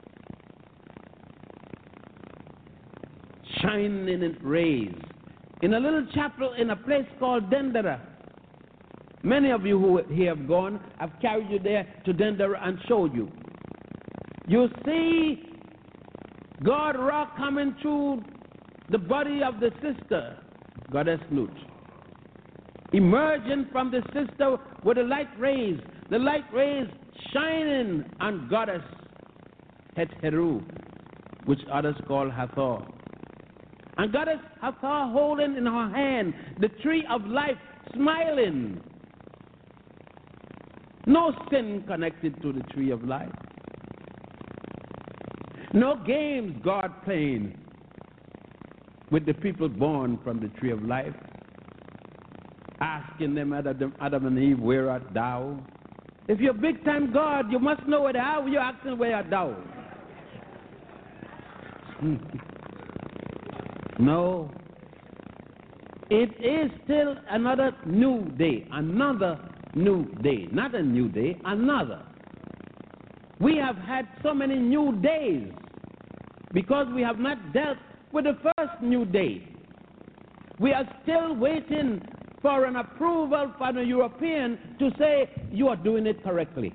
shining in its rays, in a little chapel in a place called Dendera. Many of you who here have gone, I've carried you there to Dendera and showed you. You see God Ra coming through the body of the sister, Goddess Nut, emerging from the sister with the light rays, the light rays shining on Goddess Het Heru, which others call Hathor. And Goddess Hathor holding in her hand the tree of life, smiling. No sin connected to the tree of life. No games God playing. with the people born from the tree of life, asking them, Adam, Adam and Eve, where art thou? If you're big time God, you must know where they are. You're asking, where art thou? No. It is still another new day, another new day. Not a new day, another. We have had so many new days because we have not dealt with the first new day. We are still waiting for an approval from a European to say you are doing it correctly.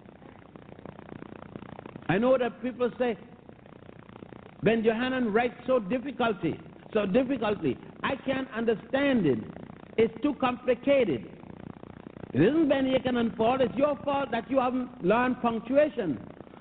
I know that people say, Ben Johanan writes so difficulty, so difficultly. I can't understand it. It's too complicated. It isn't Ben Johanan's fault. It's your fault that you haven't learned punctuation.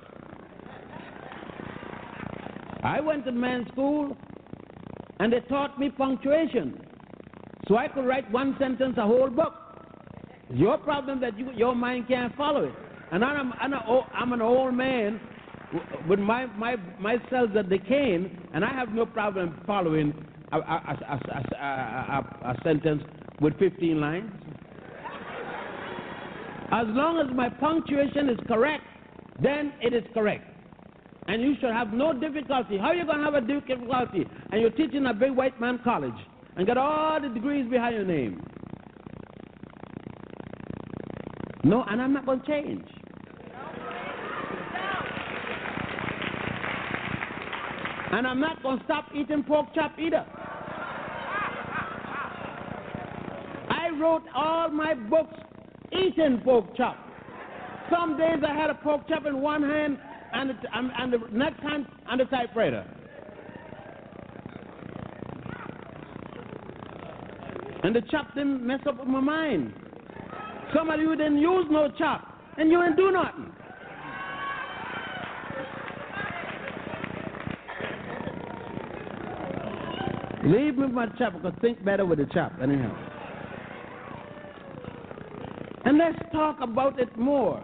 I went to men's school, and they taught me punctuation, so I could write one sentence, a whole book. It's your problem that you, your mind can't follow it. And I'm, I'm, a, I'm an old man with my, my, my cells are decaying, and I have no problem following a, a, a, a, a, a sentence with fifteen lines. As long as my punctuation is correct, then it is correct. And you should have no difficulty. How are you going to have a difficulty? And you're teaching a big white man college and got all the degrees behind your name. No, and I'm not going to change. And I'm not going to stop eating pork chop either. I wrote all my books eating pork chop. Some days I had a pork chop in one hand and, and, and the next hand on the typewriter. And the chop didn't mess up with my mind. Some of you didn't use no chop, and you didn't do nothing. Leave me with my chop, because think better with the chop, anyhow. And let's talk about it more.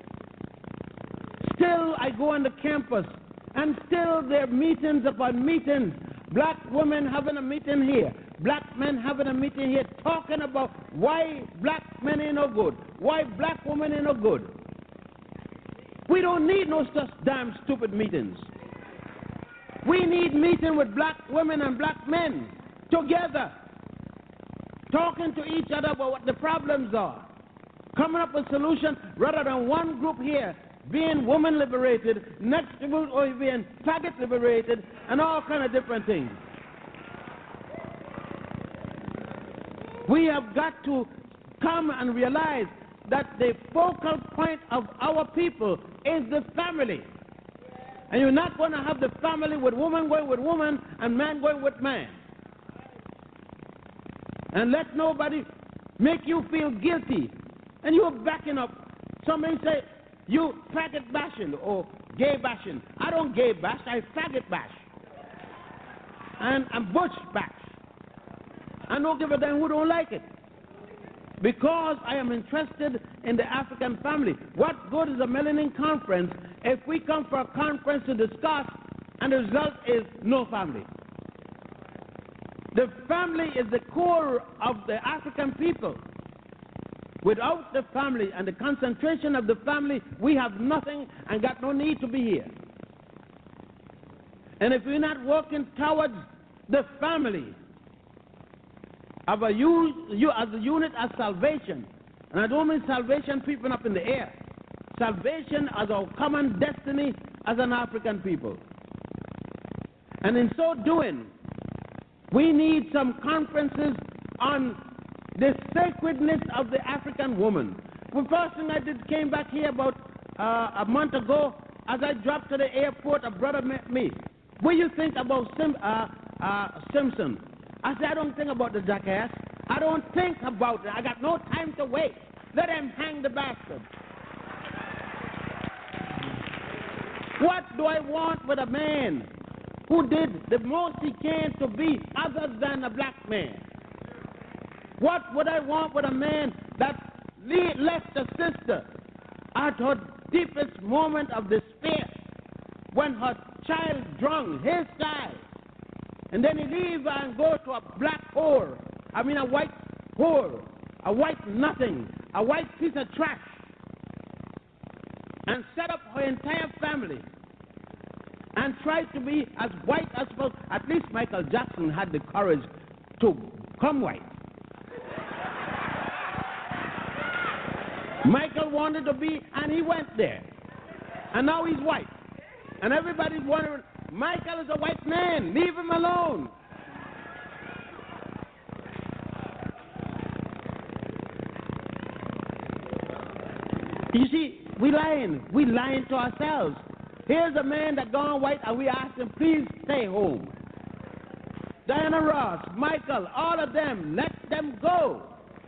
Still, I go on the campus, and still there are meetings upon meetings. Black women having a meeting here, black men having a meeting here, talking about why black men ain't no good, why black women ain't no good. We don't need no such damn stupid meetings. We need meeting with black women and black men together, talking to each other about what the problems are, coming up with solutions rather than one group here being woman liberated, next group or being faggot liberated, and all kind of different things. We have got to come and realize that the focal point of our people is the family. And you're not going to have the family with woman going with woman and man going with man. And let nobody make you feel guilty. And you're backing up. Somebody say, you faggot bashing or gay bashing. I don't gay bash, I faggot bash. And I'm butch bash. I don't give a damn who don't like it. Because I am interested in the African family. What good is a Melanin conference if we come for a conference to discuss and the result is no family? The family is the core of the African people. Without the family and the concentration of the family, we have nothing and got no need to be here. And if we're not working towards the family of a you, you as a unit of salvation, and I don't mean salvation people up in the air, salvation as our common destiny as an African people. And in so doing, we need some conferences on the sacredness of the African woman. The first thing I did, came back here about uh, a month ago, as I dropped to the airport, a brother met me. What do you think about Sim, uh, uh, Simpson? I said, I don't think about the jackass. I don't think about it. I got no time to wait. Let him hang the bastard. What do I want with a man who did the most he can to be other than a black man? What would I want with a man that left a sister at her deepest moment of despair when her child drunk his child? And then he leave and go to a black hole. I mean a white hole, a white nothing, a white piece of trash, and set up her entire family and try to be as white as possible. At least Michael Jackson had the courage to come white. Michael wanted to be, and he went there. And now he's white. And everybody's wondering, Michael is a white man. Leave him alone. You see, we lying. We lying to ourselves. Here's a man that gone white, and we ask him, please stay home. Diana Ross, Michael, all of them, let them go.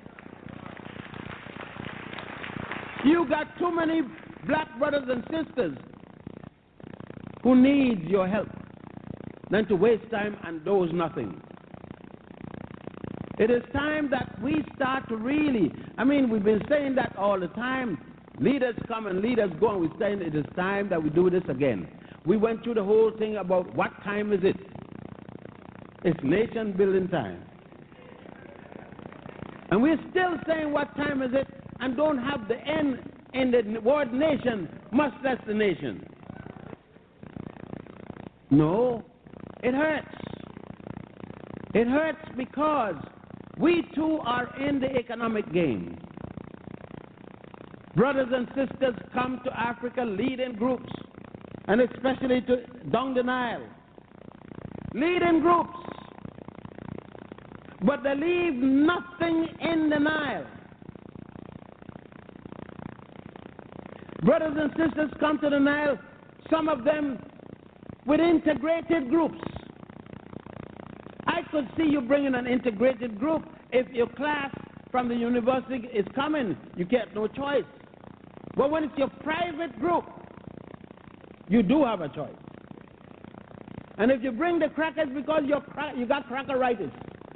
You got too many black brothers and sisters who need your help than to waste time and doze nothing. It is time that we start to really, I mean, we've been saying that all the time. Leaders come and leaders go, and we're saying it is time that we do this again. We went through the whole thing about what time is it. It's nation building time. And we're still saying what time is it, and don't have the N in the word nation, much less the nation. No, it hurts. It hurts because we too are in the economic game. Brothers and sisters come to Africa, lead in groups, and especially to down the Nile. Lead in groups, but they leave nothing in the Nile. Brothers and sisters come to the Nile, some of them with integrated groups. I could see you bringing an integrated group if your class from the university is coming. You get no choice. But when it's your private group, you do have a choice. And if you bring the crackers because you're cra you got crackeritis.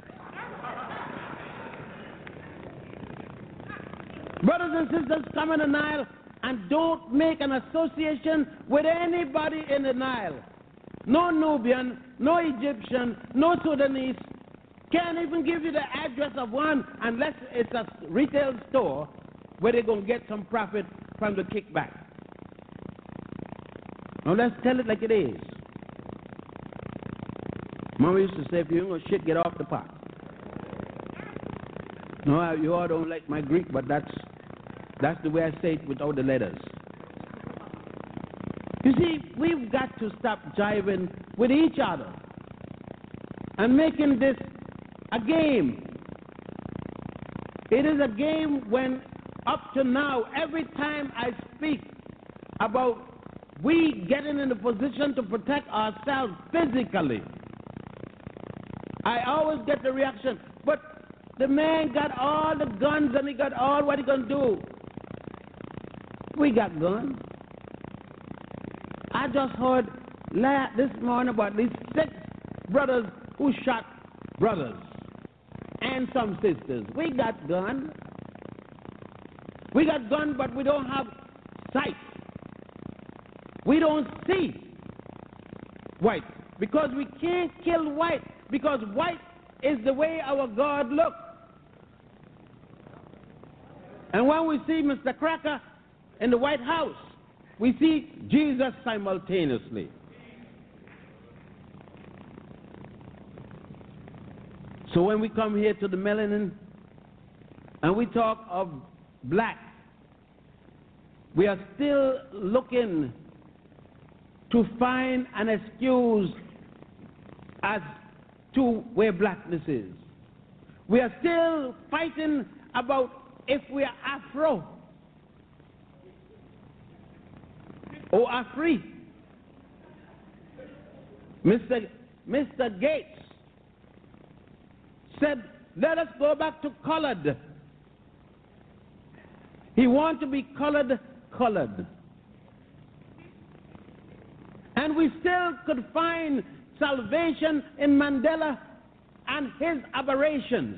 Brothers and sisters, come in the Nile and don't make an association with anybody in the Nile. No Nubian, no Egyptian, no Sudanese. Can't even give you the address of one unless it's a retail store where they're going to get some profit from the kickback. Now let's tell it like it is. Mama used to say, if you ain't going to shit, get off the pot. No, you all don't like my Greek, but that's, that's the way I say it without the letters. You see, we've got to stop jiving with each other and making this a game. It is a game when, up to now, every time I speak about we getting in the position to protect ourselves physically, I always get the reaction, but the man got all the guns and he got all what he gonna do. We got guns. I just heard this morning about these six brothers who shot brothers and some sisters. We got guns. We got guns, but we don't have sight. We don't see white because we can't kill white because white is the way our God looks. And when we see Mister Cracker in the White House, we see Jesus simultaneously. So when we come here to the melanin and we talk of black, we are still looking to find an excuse as to where blackness is. We are still fighting about if we are Afro or Afri. Mister Mister Gates said, let us go back to colored. He wants to be colored, colored. And we still could find salvation in Mandela and his aberrations.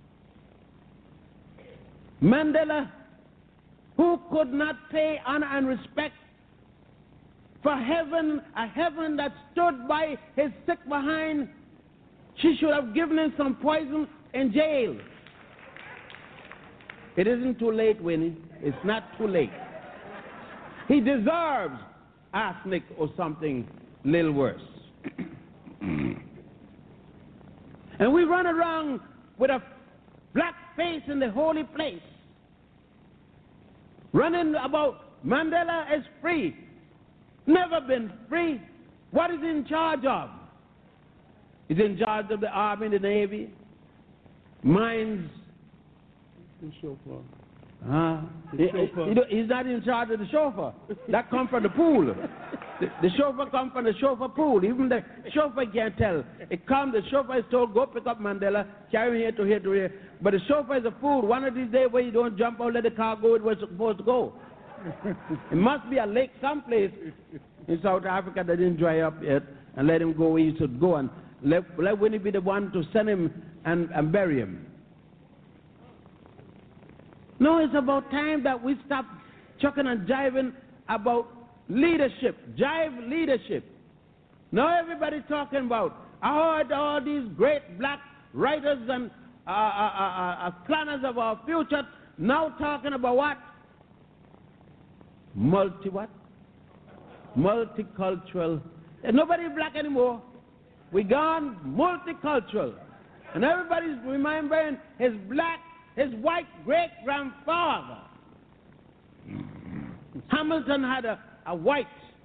Mandela, who could not pay honor and respect for heaven, a heaven that stood by his sick behind She should have given him some poison in jail. It isn't too late, Winnie. It's not too late. He deserves arsenic or something little worse. And we run around with a black face in the holy place, running about Mandela is free. Never been free. What is he in charge of? He's in charge of the Army, the Navy, mines. The chauffeur. Huh? The He, chauffeur. he, he's not in charge of the chauffeur. That comes from the pool. The, the chauffeur comes from the chauffeur pool. Even the chauffeur can't tell. It comes, the chauffeur is told, go pick up Mandela, carry him here to here to here. But the chauffeur is a fool. One of these days where you don't jump out, let the car go where it's supposed to go. It must be a lake someplace in South Africa that didn't dry up yet, and let him go where he should go, and let, let Winnie be the one to send him and, and bury him. No, it's about time that we stop chucking and jiving about leadership, jive leadership. Now everybody talking about, I heard all these great black writers and uh, uh, uh, uh, planners of our future now talking about what? Multi what? Multicultural. There's nobody black anymore. We gone multicultural. And everybody's remembering his black, his white great-grandfather. Hamilton had a, a white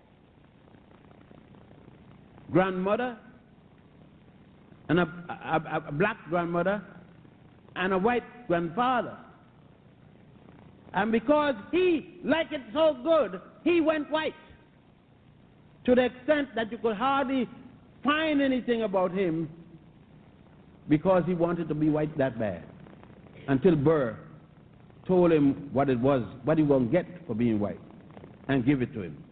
grandmother and a, a, a, a black grandmother and a white grandfather. And because he liked it so good, he went white. To the extent that you could hardly find anything about him because he wanted to be white that bad. Until Burr told him what it was, what he won't get for being white, and give it to him.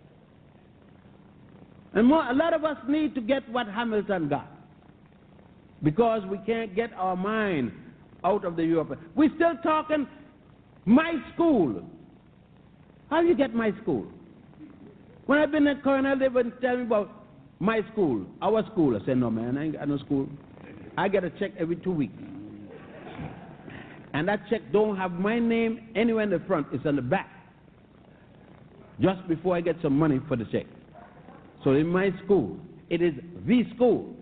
And more, a lot of us need to get what Hamilton got, because we can't get our mind out of the Europe. We're still talking my school. How do you get my school? When I've been at Cornell, they would tell me about my school, our school. I said, no, man, I ain't got no school. I get a check every two weeks. And that check don't have my name anywhere in the front. It's on the back. Just before I get some money for the check. So in my school, it is the school.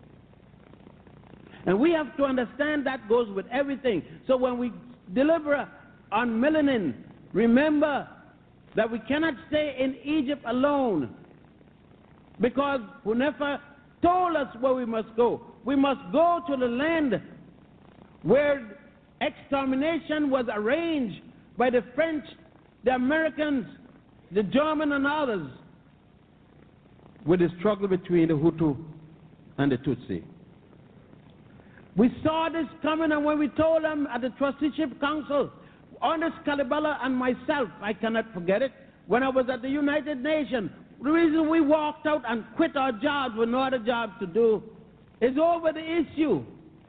And we have to understand that goes with everything. So when we deliver on melanin, remember that we cannot stay in Egypt alone, because Hunefa told us where we must go. We must go to the land where extermination was arranged by the French, the Americans, the German and others, with the struggle between the Hutu and the Tutsi. We saw this coming, and when we told them at the trusteeship council, Ernest Calibala and myself, I cannot forget it, when I was at the United Nations, the reason we walked out and quit our jobs with no other job to do is over the issue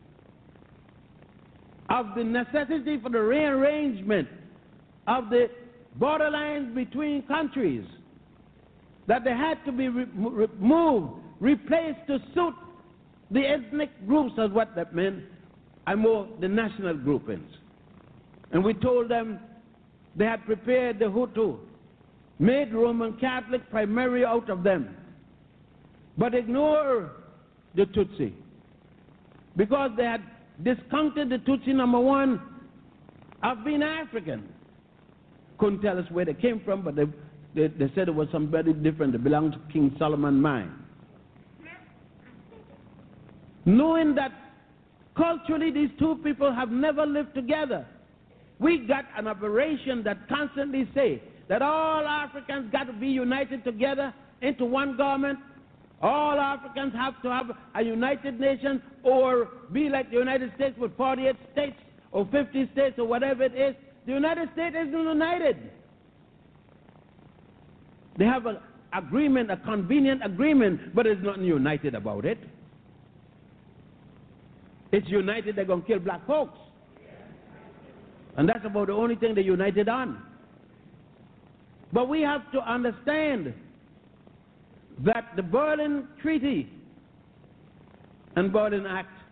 of the necessity for the rearrangement of the borderlines between countries, that they had to be re removed, replaced to suit the ethnic groups, as what that meant, and more the national groupings. And we told them they had prepared the Hutu, made Roman Catholic primary out of them, but ignore the Tutsi, because they had discounted the Tutsi, number one, of being African. Couldn't tell us where they came from, but they, they, they said it was somebody different. They belonged to King Solomon mine. Knowing that culturally these two people have never lived together, we got an operation that constantly say that all Africans got to be united together into one government. All Africans have to have a United Nation, or be like the United States with forty-eight states or fifty states or whatever it is. The United States isn't united. They have an agreement, a convenient agreement, but there's nothing united about it. It's united they're going to kill black folks. And that's about the only thing they're united on. But we have to understand that the Berlin Treaty and Berlin Act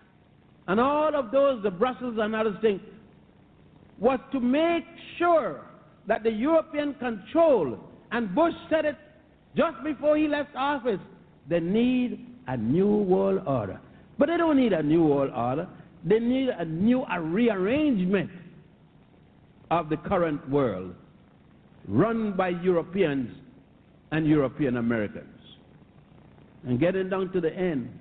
and all of those, the Brussels and other things, was to make sure that the European control, and Bush said it just before he left office, they need a new world order. But they don't need a new world order. They need a new a rearrangement of the current world run by Europeans and European Americans. And getting down to the end,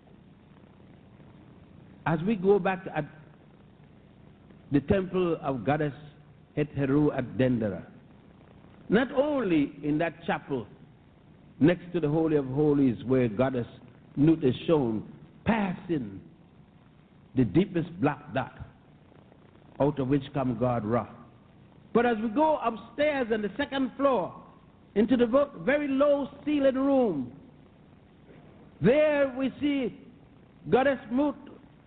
as we go back at the temple of Goddess Het-Heru at Dendera, not only in that chapel next to the Holy of Holies where Goddess Nut is shown passing the deepest black dot out of which come God Ra. But as we go upstairs on the second floor into the very low ceiled room, there we see Goddess Mut,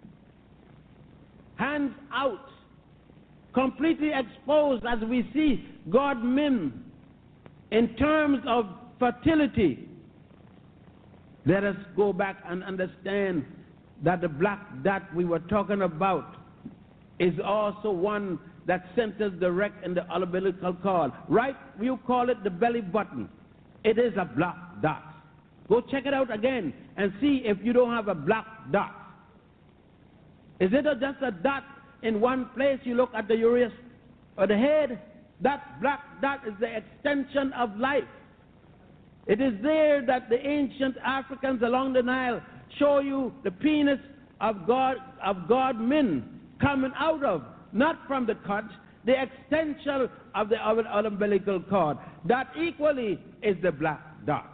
hands out, completely exposed, as we see God Min in terms of fertility. Let us go back and understand that the black dot we were talking about is also one that centers direct in the umbilical cord. Right? You call it the belly button. It is a black dot. Go check it out again and see if you don't have a black dot. Is it a, just a dot in one place? You look at the uterus or the head. That black dot is the extension of life. It is there that the ancient Africans along the Nile show you the penis of God, of God Min coming out of, not from the cut, the extension of the umbilical cord. That equally is the black dot.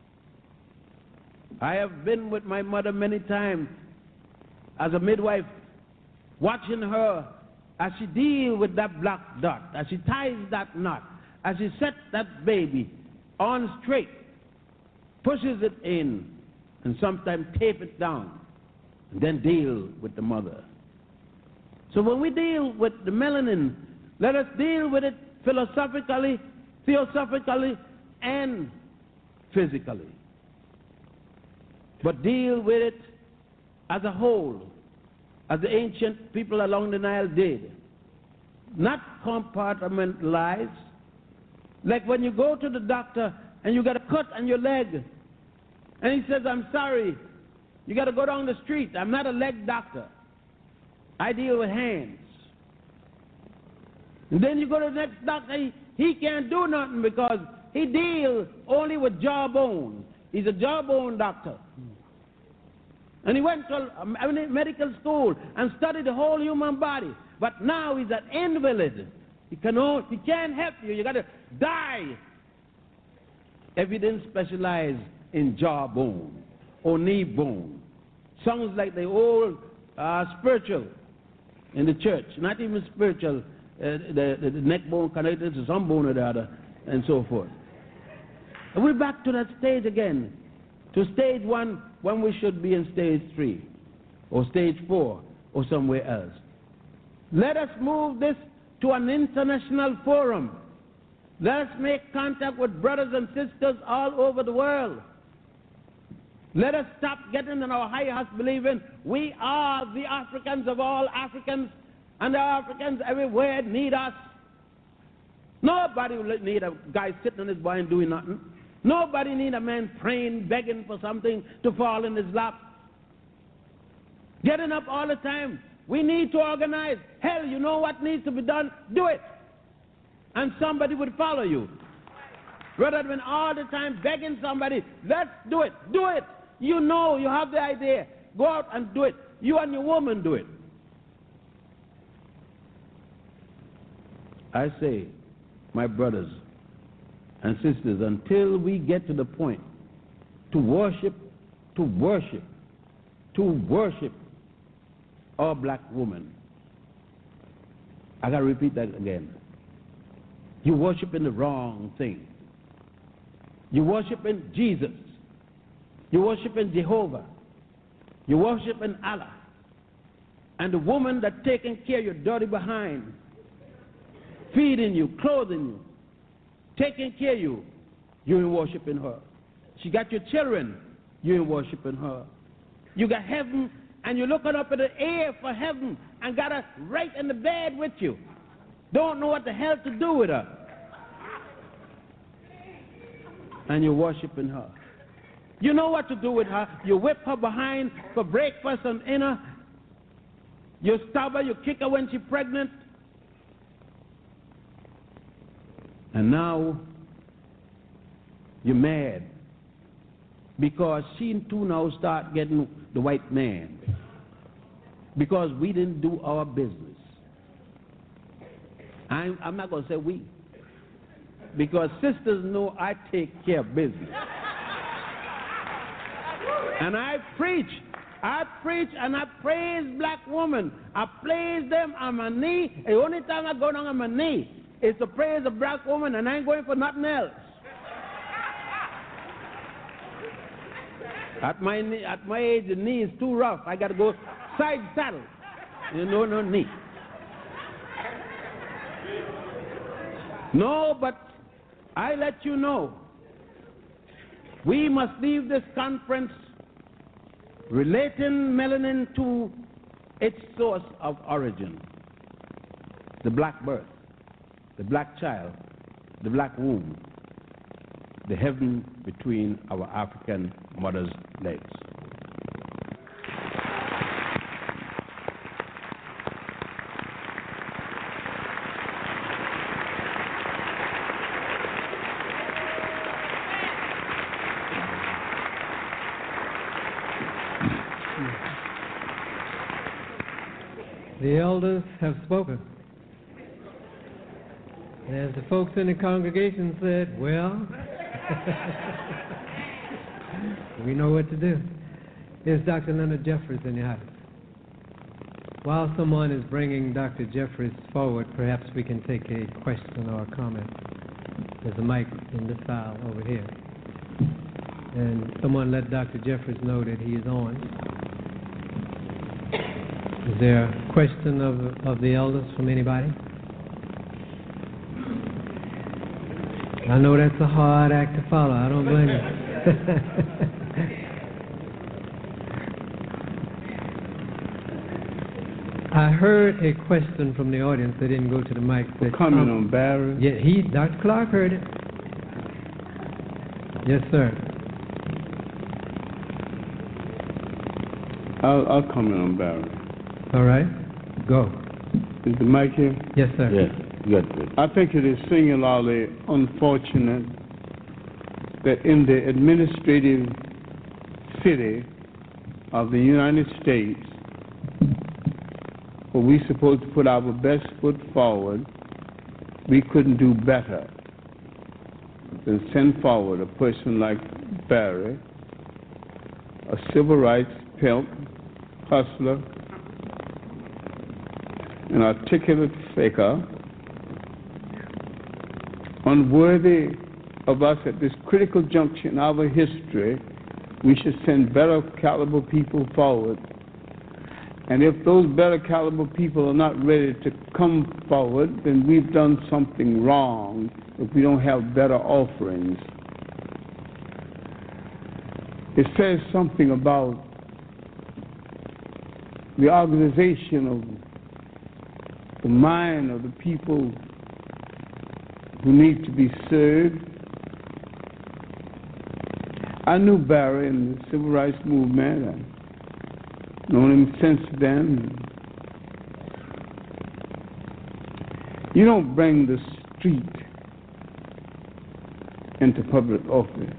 I have been with my mother many times as a midwife, watching her as she deals with that black dot, as she ties that knot, as she sets that baby on straight, pushes it in, and sometimes tape it down, and then deal with the mother. So when we deal with the melanin, let us deal with it philosophically, theosophically, and physically. But deal with it as a whole, as the ancient people along the Nile did. Not compartmentalize. Like when you go to the doctor and you got a cut on your leg, and he says, I'm sorry, you got to go down the street. I'm not a leg doctor. I deal with hands. And then you go to the next doctor, he, he can't do nothing because he deals only with jawbone. He's a jawbone doctor. And he went to a medical school and studied the whole human body. But now he's an invalid. He, can, he can't help you. You got to die if he didn't specialize in jawbone or knee bone. Sounds like the old uh, spiritual in the church. Not even spiritual, uh, the, the, the neck bone connected to some bone or the other, and so forth. And we're back to that stage again, to stage one when we should be in stage three, or stage four, or somewhere else. Let us move this to an international forum. Let us make contact with brothers and sisters all over the world. Let us stop getting in our high horse believing we are the Africans of all Africans, and the Africans everywhere need us. Nobody will need a guy sitting on his boy and doing nothing. Nobody need a man praying, begging for something to fall in his lap. Getting up all the time. We need to organize. Hell, you know what needs to be done? Do it. And somebody would follow you. Rather than all the time begging somebody, let's do it. Do it. You know, you have the idea. Go out and do it. You and your woman do it. I say, my brothers and sisters, until we get to the point to worship, to worship, to worship our black woman, I got to repeat that again. You're worshiping the wrong thing. You're worshiping Jesus. You're worshiping Jehovah. You're worshiping Allah. And the woman that's taking care of your dirty behind, feeding you, clothing you, taking care of you, you ain't worshiping her. She got your children, you ain't worshiping her. You got heaven and you're looking up at the air for heaven and got her right in the bed with you. Don't know what the hell to do with her. And you're worshiping her. You know what to do with her. You whip her behind for breakfast and dinner. You stab her, you kick her when she's pregnant. And now you're mad because she too now start getting the white man because we didn't do our business. I'm, I'm not going to say we, because sisters know I take care of business. And I preach, I preach and I praise black women. I praise them on my knee. The only time I go down on my knee is to praise a black woman, and I ain't going for nothing else. At my knee, at my age, the knee is too rough. I got to go side saddle. You know, no knee. No, but I let you know, we must leave this conference relating melanin to its source of origin, the black birth, the black child, the black womb, the heaven between our African mother's legs. The elders have spoken. And as the folks in the congregation said, well, we know what to do. Is Doctor Leonard Jeffries in the house? While someone is bringing Doctor Jeffries forward, perhaps we can take a question or a comment. There's a mic in this aisle over here. And someone let Doctor Jeffries know that he is on. Is there a question of, of the elders from anybody? I know that's a hard act to follow. I don't blame you. I heard a question from the audience. They didn't go to the mic. That Comment on Barry. Yeah, he, Doctor Clark heard it. Yes, sir. I'll, I'll comment on Barry. All right. Go. Is the mic here? Yes, sir. Yes, good. I think it is singularly unfortunate that in the administrative city of the United States, where we're supposed to put our best foot forward, we couldn't do better than send forward a person like Barry, a civil rights pimp, hustler, an articulate faker, unworthy of us at this critical juncture in our history. We should send better caliber people forward. And if those better caliber people are not ready to come forward, then we've done something wrong if we don't have better offerings. It says something about the organization of the mind of the people who need to be served. I knew Barry in the civil rights movement. I've known him since then. You don't bring the street into public office.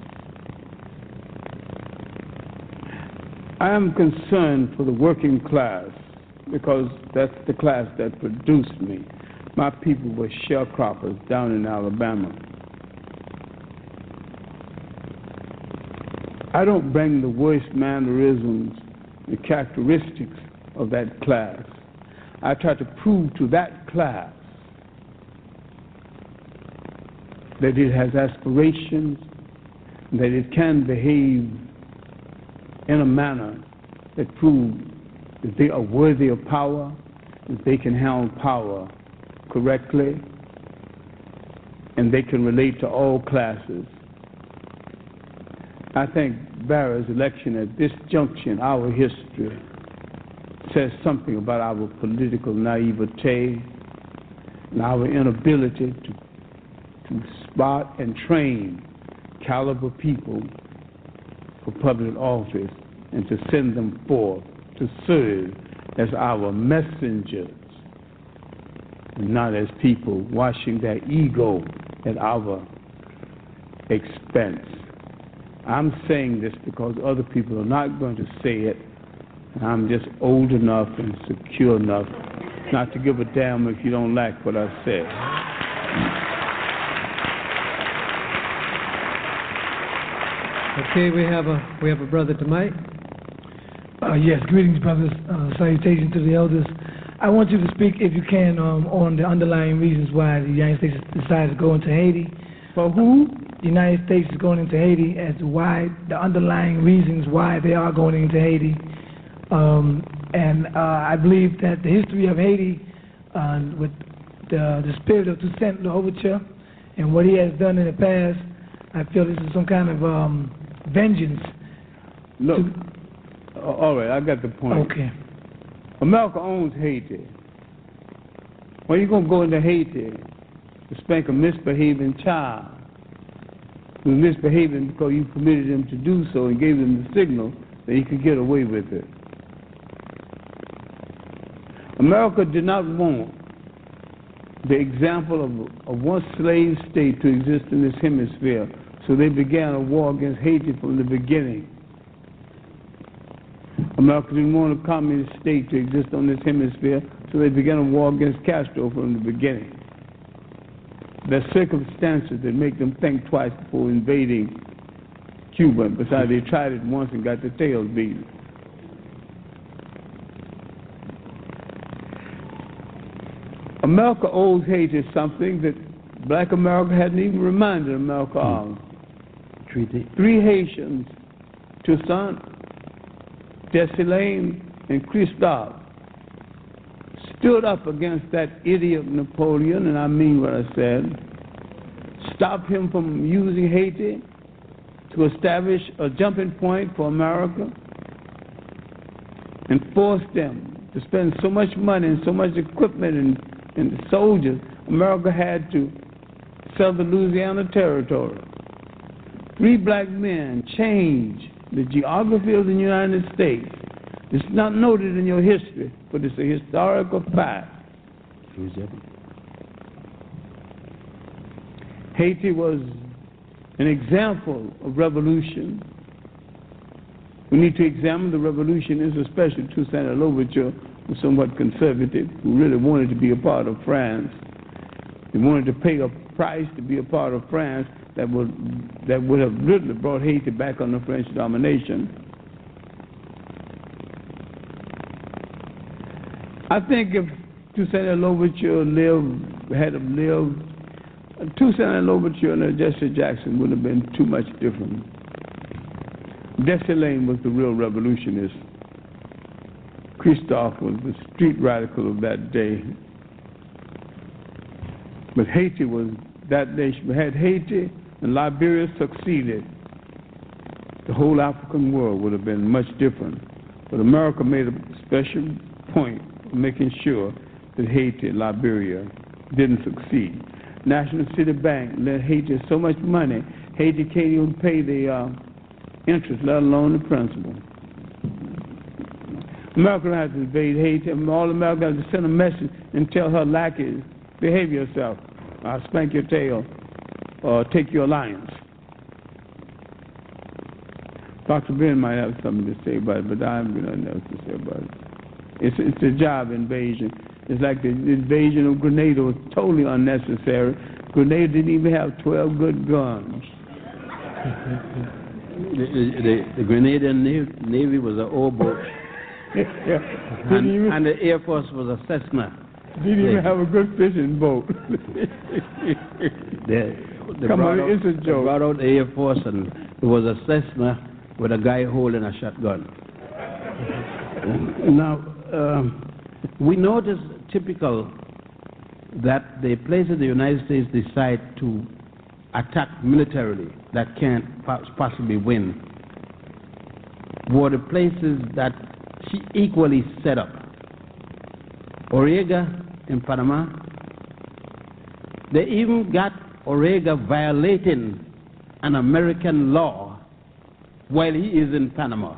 I am concerned for the working class, because that's the class that produced me. My people were sharecroppers down in Alabama. I don't bring the worst mannerisms, the characteristics of that class. I try to prove to that class that it has aspirations, that it can behave in a manner that proves that they are worthy of power, that they can handle power correctly, and they can relate to all classes. I think Barry's election at this juncture in our history says something about our political naivete and our inability to, to spot and train caliber people for public office and to send them forth to serve as our messengers and not as people washing their ego at our expense. I'm saying this because other people are not going to say it. I'm just old enough and secure enough not to give a damn if you don't like what I said. Okay, we have a we have a brother to Mike. Uh, yes, greetings, brothers. Uh, salutations to the elders. I want you to speak, if you can, um, on the underlying reasons why the United States decided to go into Haiti. For who? The United States is going into Haiti, as to why, the underlying reasons why they are going into Haiti. Um, and uh, I believe that the history of Haiti, uh, with the, the spirit of Toussaint Louverture and what he has done in the past, I feel this is some kind of um, vengeance. Look, to, uh, all right, I got the point. Okay. America owns Haiti. When you going to go into Haiti to spank a misbehaving child who's misbehaving because you permitted him to do so and gave him the signal that he could get away with it? America did not want the example of, of one slave state to exist in this hemisphere, so they began a war against Haiti from the beginning. America didn't want a communist state to exist on this hemisphere, so they began a war against Castro from the beginning. There are circumstances that make them think twice before invading Cuba. Besides, they tried it once and got their tails beaten. America owes Haiti something that black America hadn't even reminded America of. Treaty. Three Haitians, Toussaint, Dessalines, and Christophe, stood up against that idiot Napoleon, and I mean what I said, stopped him from using Haiti to establish a jumping point for America, and forced them to spend so much money and so much equipment and, and the soldiers. America had to sell the Louisiana Territory. Three black men changed the geography of the United States. It's not noted in your history, but it's a historical fact. Haiti was an example of revolution. We need to examine the revolutionists, especially Toussaint Louverture, who was somewhat conservative, who really wanted to be a part of France. They wanted to pay a price to be a part of France that would, that would have literally brought Haiti back under French domination. I think if Toussaint Louverture lived, had lived, Toussaint Louverture and Jesse Jackson would have been too much different. Dessalines was the real revolutionist. Christophe was the street radical of that day. But Haiti was that nation. Had Haiti and Liberia succeeded, the whole African world would have been much different. But America made a special point of making sure that Haiti and Liberia didn't succeed. National City Bank lent Haiti so much money, Haiti can't even pay the uh, interest, let alone the principal. America has to invade Haiti, and all America has to send a message and tell her lackeys, behave yourself, I'll spank your tail, or take your alliance. Doctor Ben might have something to say about it, but I have nothing else to say about it. It's, it's a job invasion. It's like the invasion of Grenada was totally unnecessary. Grenada didn't even have twelve good guns. the, the, the Grenadian Navy was an oboe, yeah. and, even, and the Air Force was a Cessna. Didn't even yeah. have a good fishing boat. they, they Come on, out, it's a joke. They brought out the Air Force, and it was a Cessna with a guy holding a shotgun. Now, um, we notice typical that the places the United States decide to attack militarily that can't possibly win were the places that she equally set up. Ortega in Panama. They even got Ortega violating an American law while he is in Panama.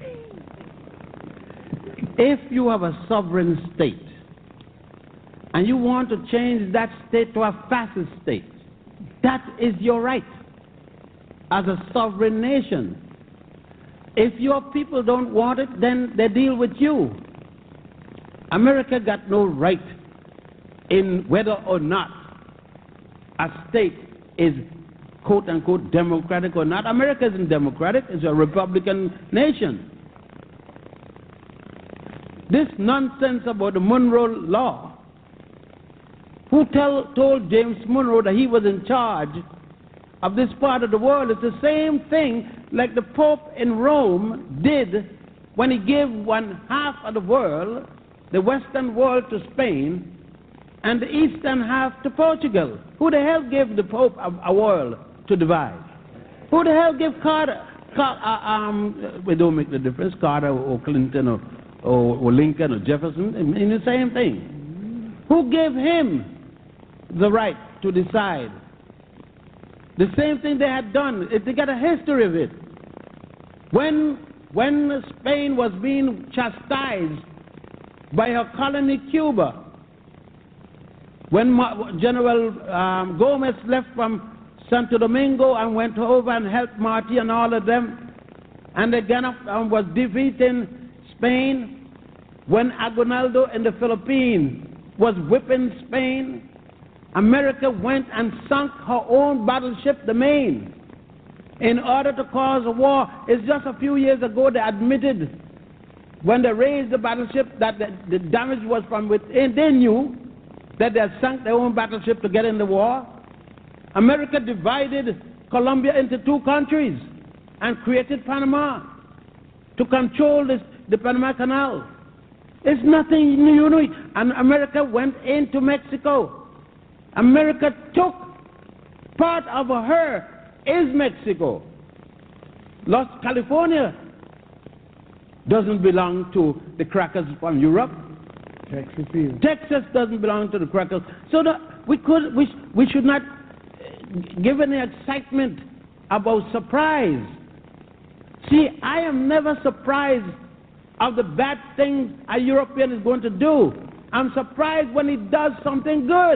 If you have a sovereign state and you want to change that state to a fascist state, that is your right as a sovereign nation. If your people don't want it, then they deal with you. America got no right in whether or not a state is quote-unquote democratic or not. America isn't democratic. It's a Republican nation. This nonsense about the Monroe Law, who tell, told James Monroe that he was in charge of this part of the world, is the same thing like the Pope in Rome did when he gave one half of the world, the Western world, to Spain, and the Eastern half to Portugal. Who the hell gave the Pope a, a world to divide? Who the hell gave Carter, Car, uh, um, we don't make the difference, Carter or Clinton or, or, or Lincoln or Jefferson, in, in the same thing. Who gave him the right to decide? The same thing they had done. They got a history of it. When, when Spain was being chastised by her colony Cuba, when General um, Gomez left from Santo Domingo and went over and helped Martí and all of them, and again um, was defeating Spain, when Aguinaldo in the Philippines was whipping Spain, America went and sunk her own battleship, the Maine, in order to cause a war. It's just a few years ago they admitted, when they raised the battleship, that the, the damage was from within. They knew that they had sunk their own battleship to get in the war. America divided Colombia into two countries and created Panama to control this, the Panama Canal. It's nothing new. And America went into Mexico. America took part of her is Mexico. Los California doesn't belong to the crackers from Europe. Texas is. Texas doesn't belong to the crackers. So that we could, we, we should not give any excitement about surprise. See, I am never surprised of the bad things a European is going to do. I'm surprised when he does something good.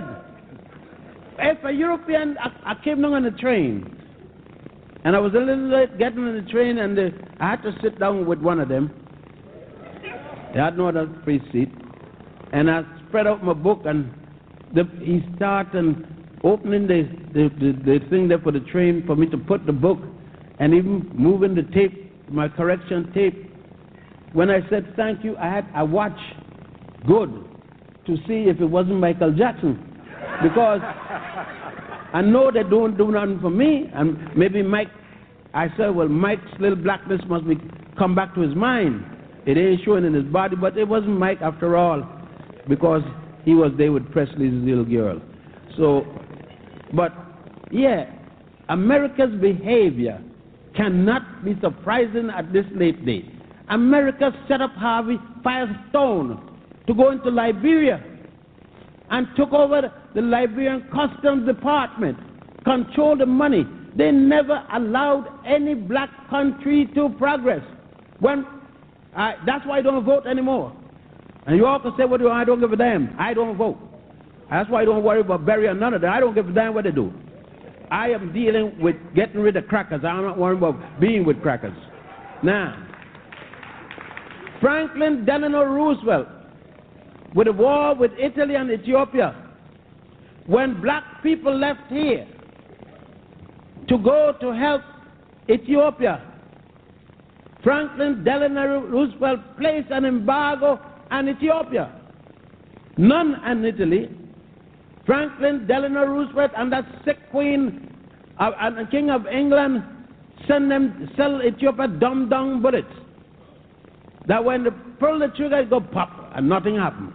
If a European, I, I came down on the train, and I was a little late getting on the train, and the, I had to sit down with one of them. They had no other free seat, and I spread out my book, and the, he started opening the, the, the, the thing there for the train for me to put the book, and even moving the tape, my correction tape. When I said thank you, I had I watched good to see if it wasn't Michael Jackson, because I know they don't do nothing for me, and maybe Mike, I said, well, Mike's little blackness must be come back to his mind. It ain't showing in his body, but it wasn't Mike after all, because he was there with Presley's little girl. So, but yeah, America's behavior cannot be surprising at this late date. America set up Harvey Firestone to go into Liberia and took over the Liberian Customs Department, controlled the money. They never allowed any black country to progress. When uh, that's why I don't vote anymore. And you all can say, what do you, I don't give a damn. I don't vote. That's why I don't worry about Berry and none of that. I don't give a damn what they do. I am dealing with getting rid of crackers. I'm not worrying about being with crackers. Now, Franklin Delano Roosevelt, with the war with Italy and Ethiopia, when black people left here to go to help Ethiopia, Franklin Delano Roosevelt placed an embargo on Ethiopia. None on Italy. Franklin Delano Roosevelt and that sick queen uh, and king of England send them sell Ethiopia dumb dung bullets. That when they pull the trigger, it go pop, and nothing happened.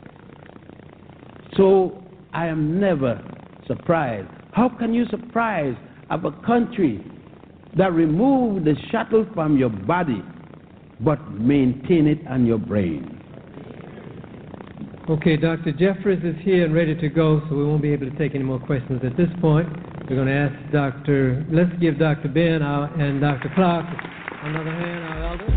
So I am never surprised. How can you surprise of a country that remove the shuttle from your body, but maintain it on your brain? Okay, Doctor Jeffries is here and ready to go, so we won't be able to take any more questions at this point. We're going to ask Doctor Let's give Doctor Ben our, and Doctor Clark another hand, our elders.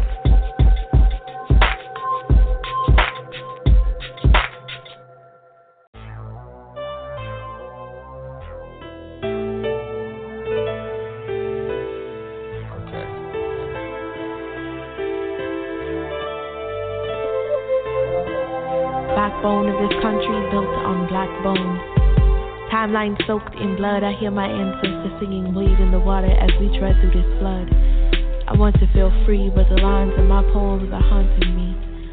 Backbone of this country built on black bones. Timeline soaked in blood, I hear my ancestors singing, wade in the water as we tread through this flood. I want to feel free, but the lines of my poems are haunting me.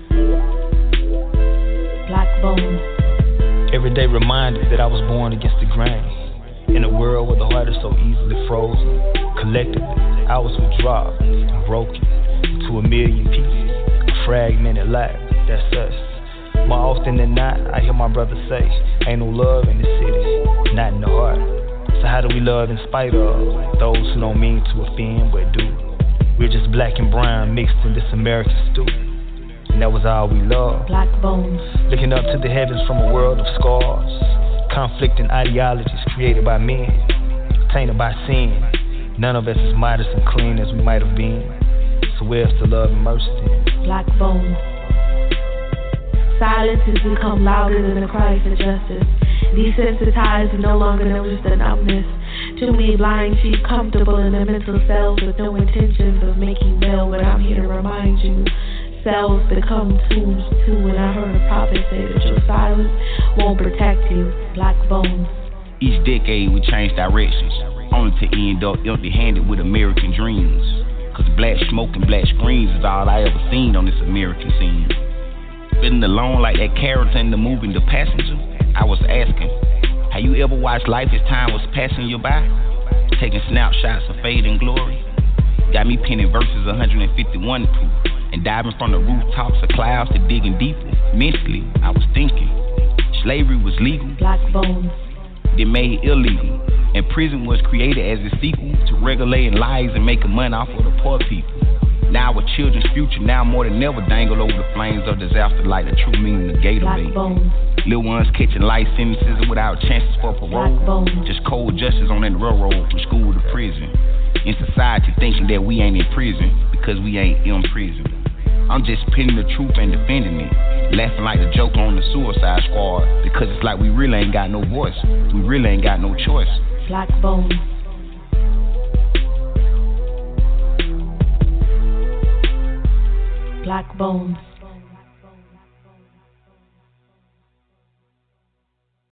Black bones. Everyday reminder that I was born against the grain. In a world where the heart is so easily frozen. Collectively, I was withdrawn and broken to a million pieces. A fragmented life, that's us. More often than not, I hear my brother say, ain't no love in the city, not in the heart. So how do we love in spite of those who don't mean to offend but do? We're just black and brown mixed in this American stew. And that was all we loved. Black bones. Looking up to the heavens from a world of scars. Conflicting ideologies created by men, tainted by sin. None of us as modest and clean as we might have been. So where's the love and mercy then? Black bones. Silence has become louder than the cries for justice. Desensitized and no longer notice the numbness. Too many blind sheep comfortable in their mental cells with no intentions of making bail. But I'm here to remind you, cells become tombs too. And I heard a prophet say that your silence won't protect you. Black bones. Each decade we change directions, only to end up empty-handed with American dreams. Cause black smoke and black screens is all I ever seen on this American scene. Feeling alone like that character in the movie The Passenger, I was asking, have you ever watched life as time was passing you by? Taking snapshots of fade and glory? Got me penning verses one hundred fifty-one proof, and diving from the rooftops of clouds to digging deeper. Mentally, I was thinking, slavery was legal. Black bones. They made it illegal, and prison was created as a sequel to regulating lies and making money off of the poor people. Now our children's future now more than ever dangle over the flames of disaster like the true meaning of Gator Bay. Little ones catching life sentences without chances for parole. Just cold justice on that railroad from school to prison. In society thinking that we ain't in prison because we ain't in prison. I'm just pinning the truth and defending it. Laughing like the joke on the Suicide Squad because it's like we really ain't got no voice. We really ain't got no choice. Black bones. Black bones.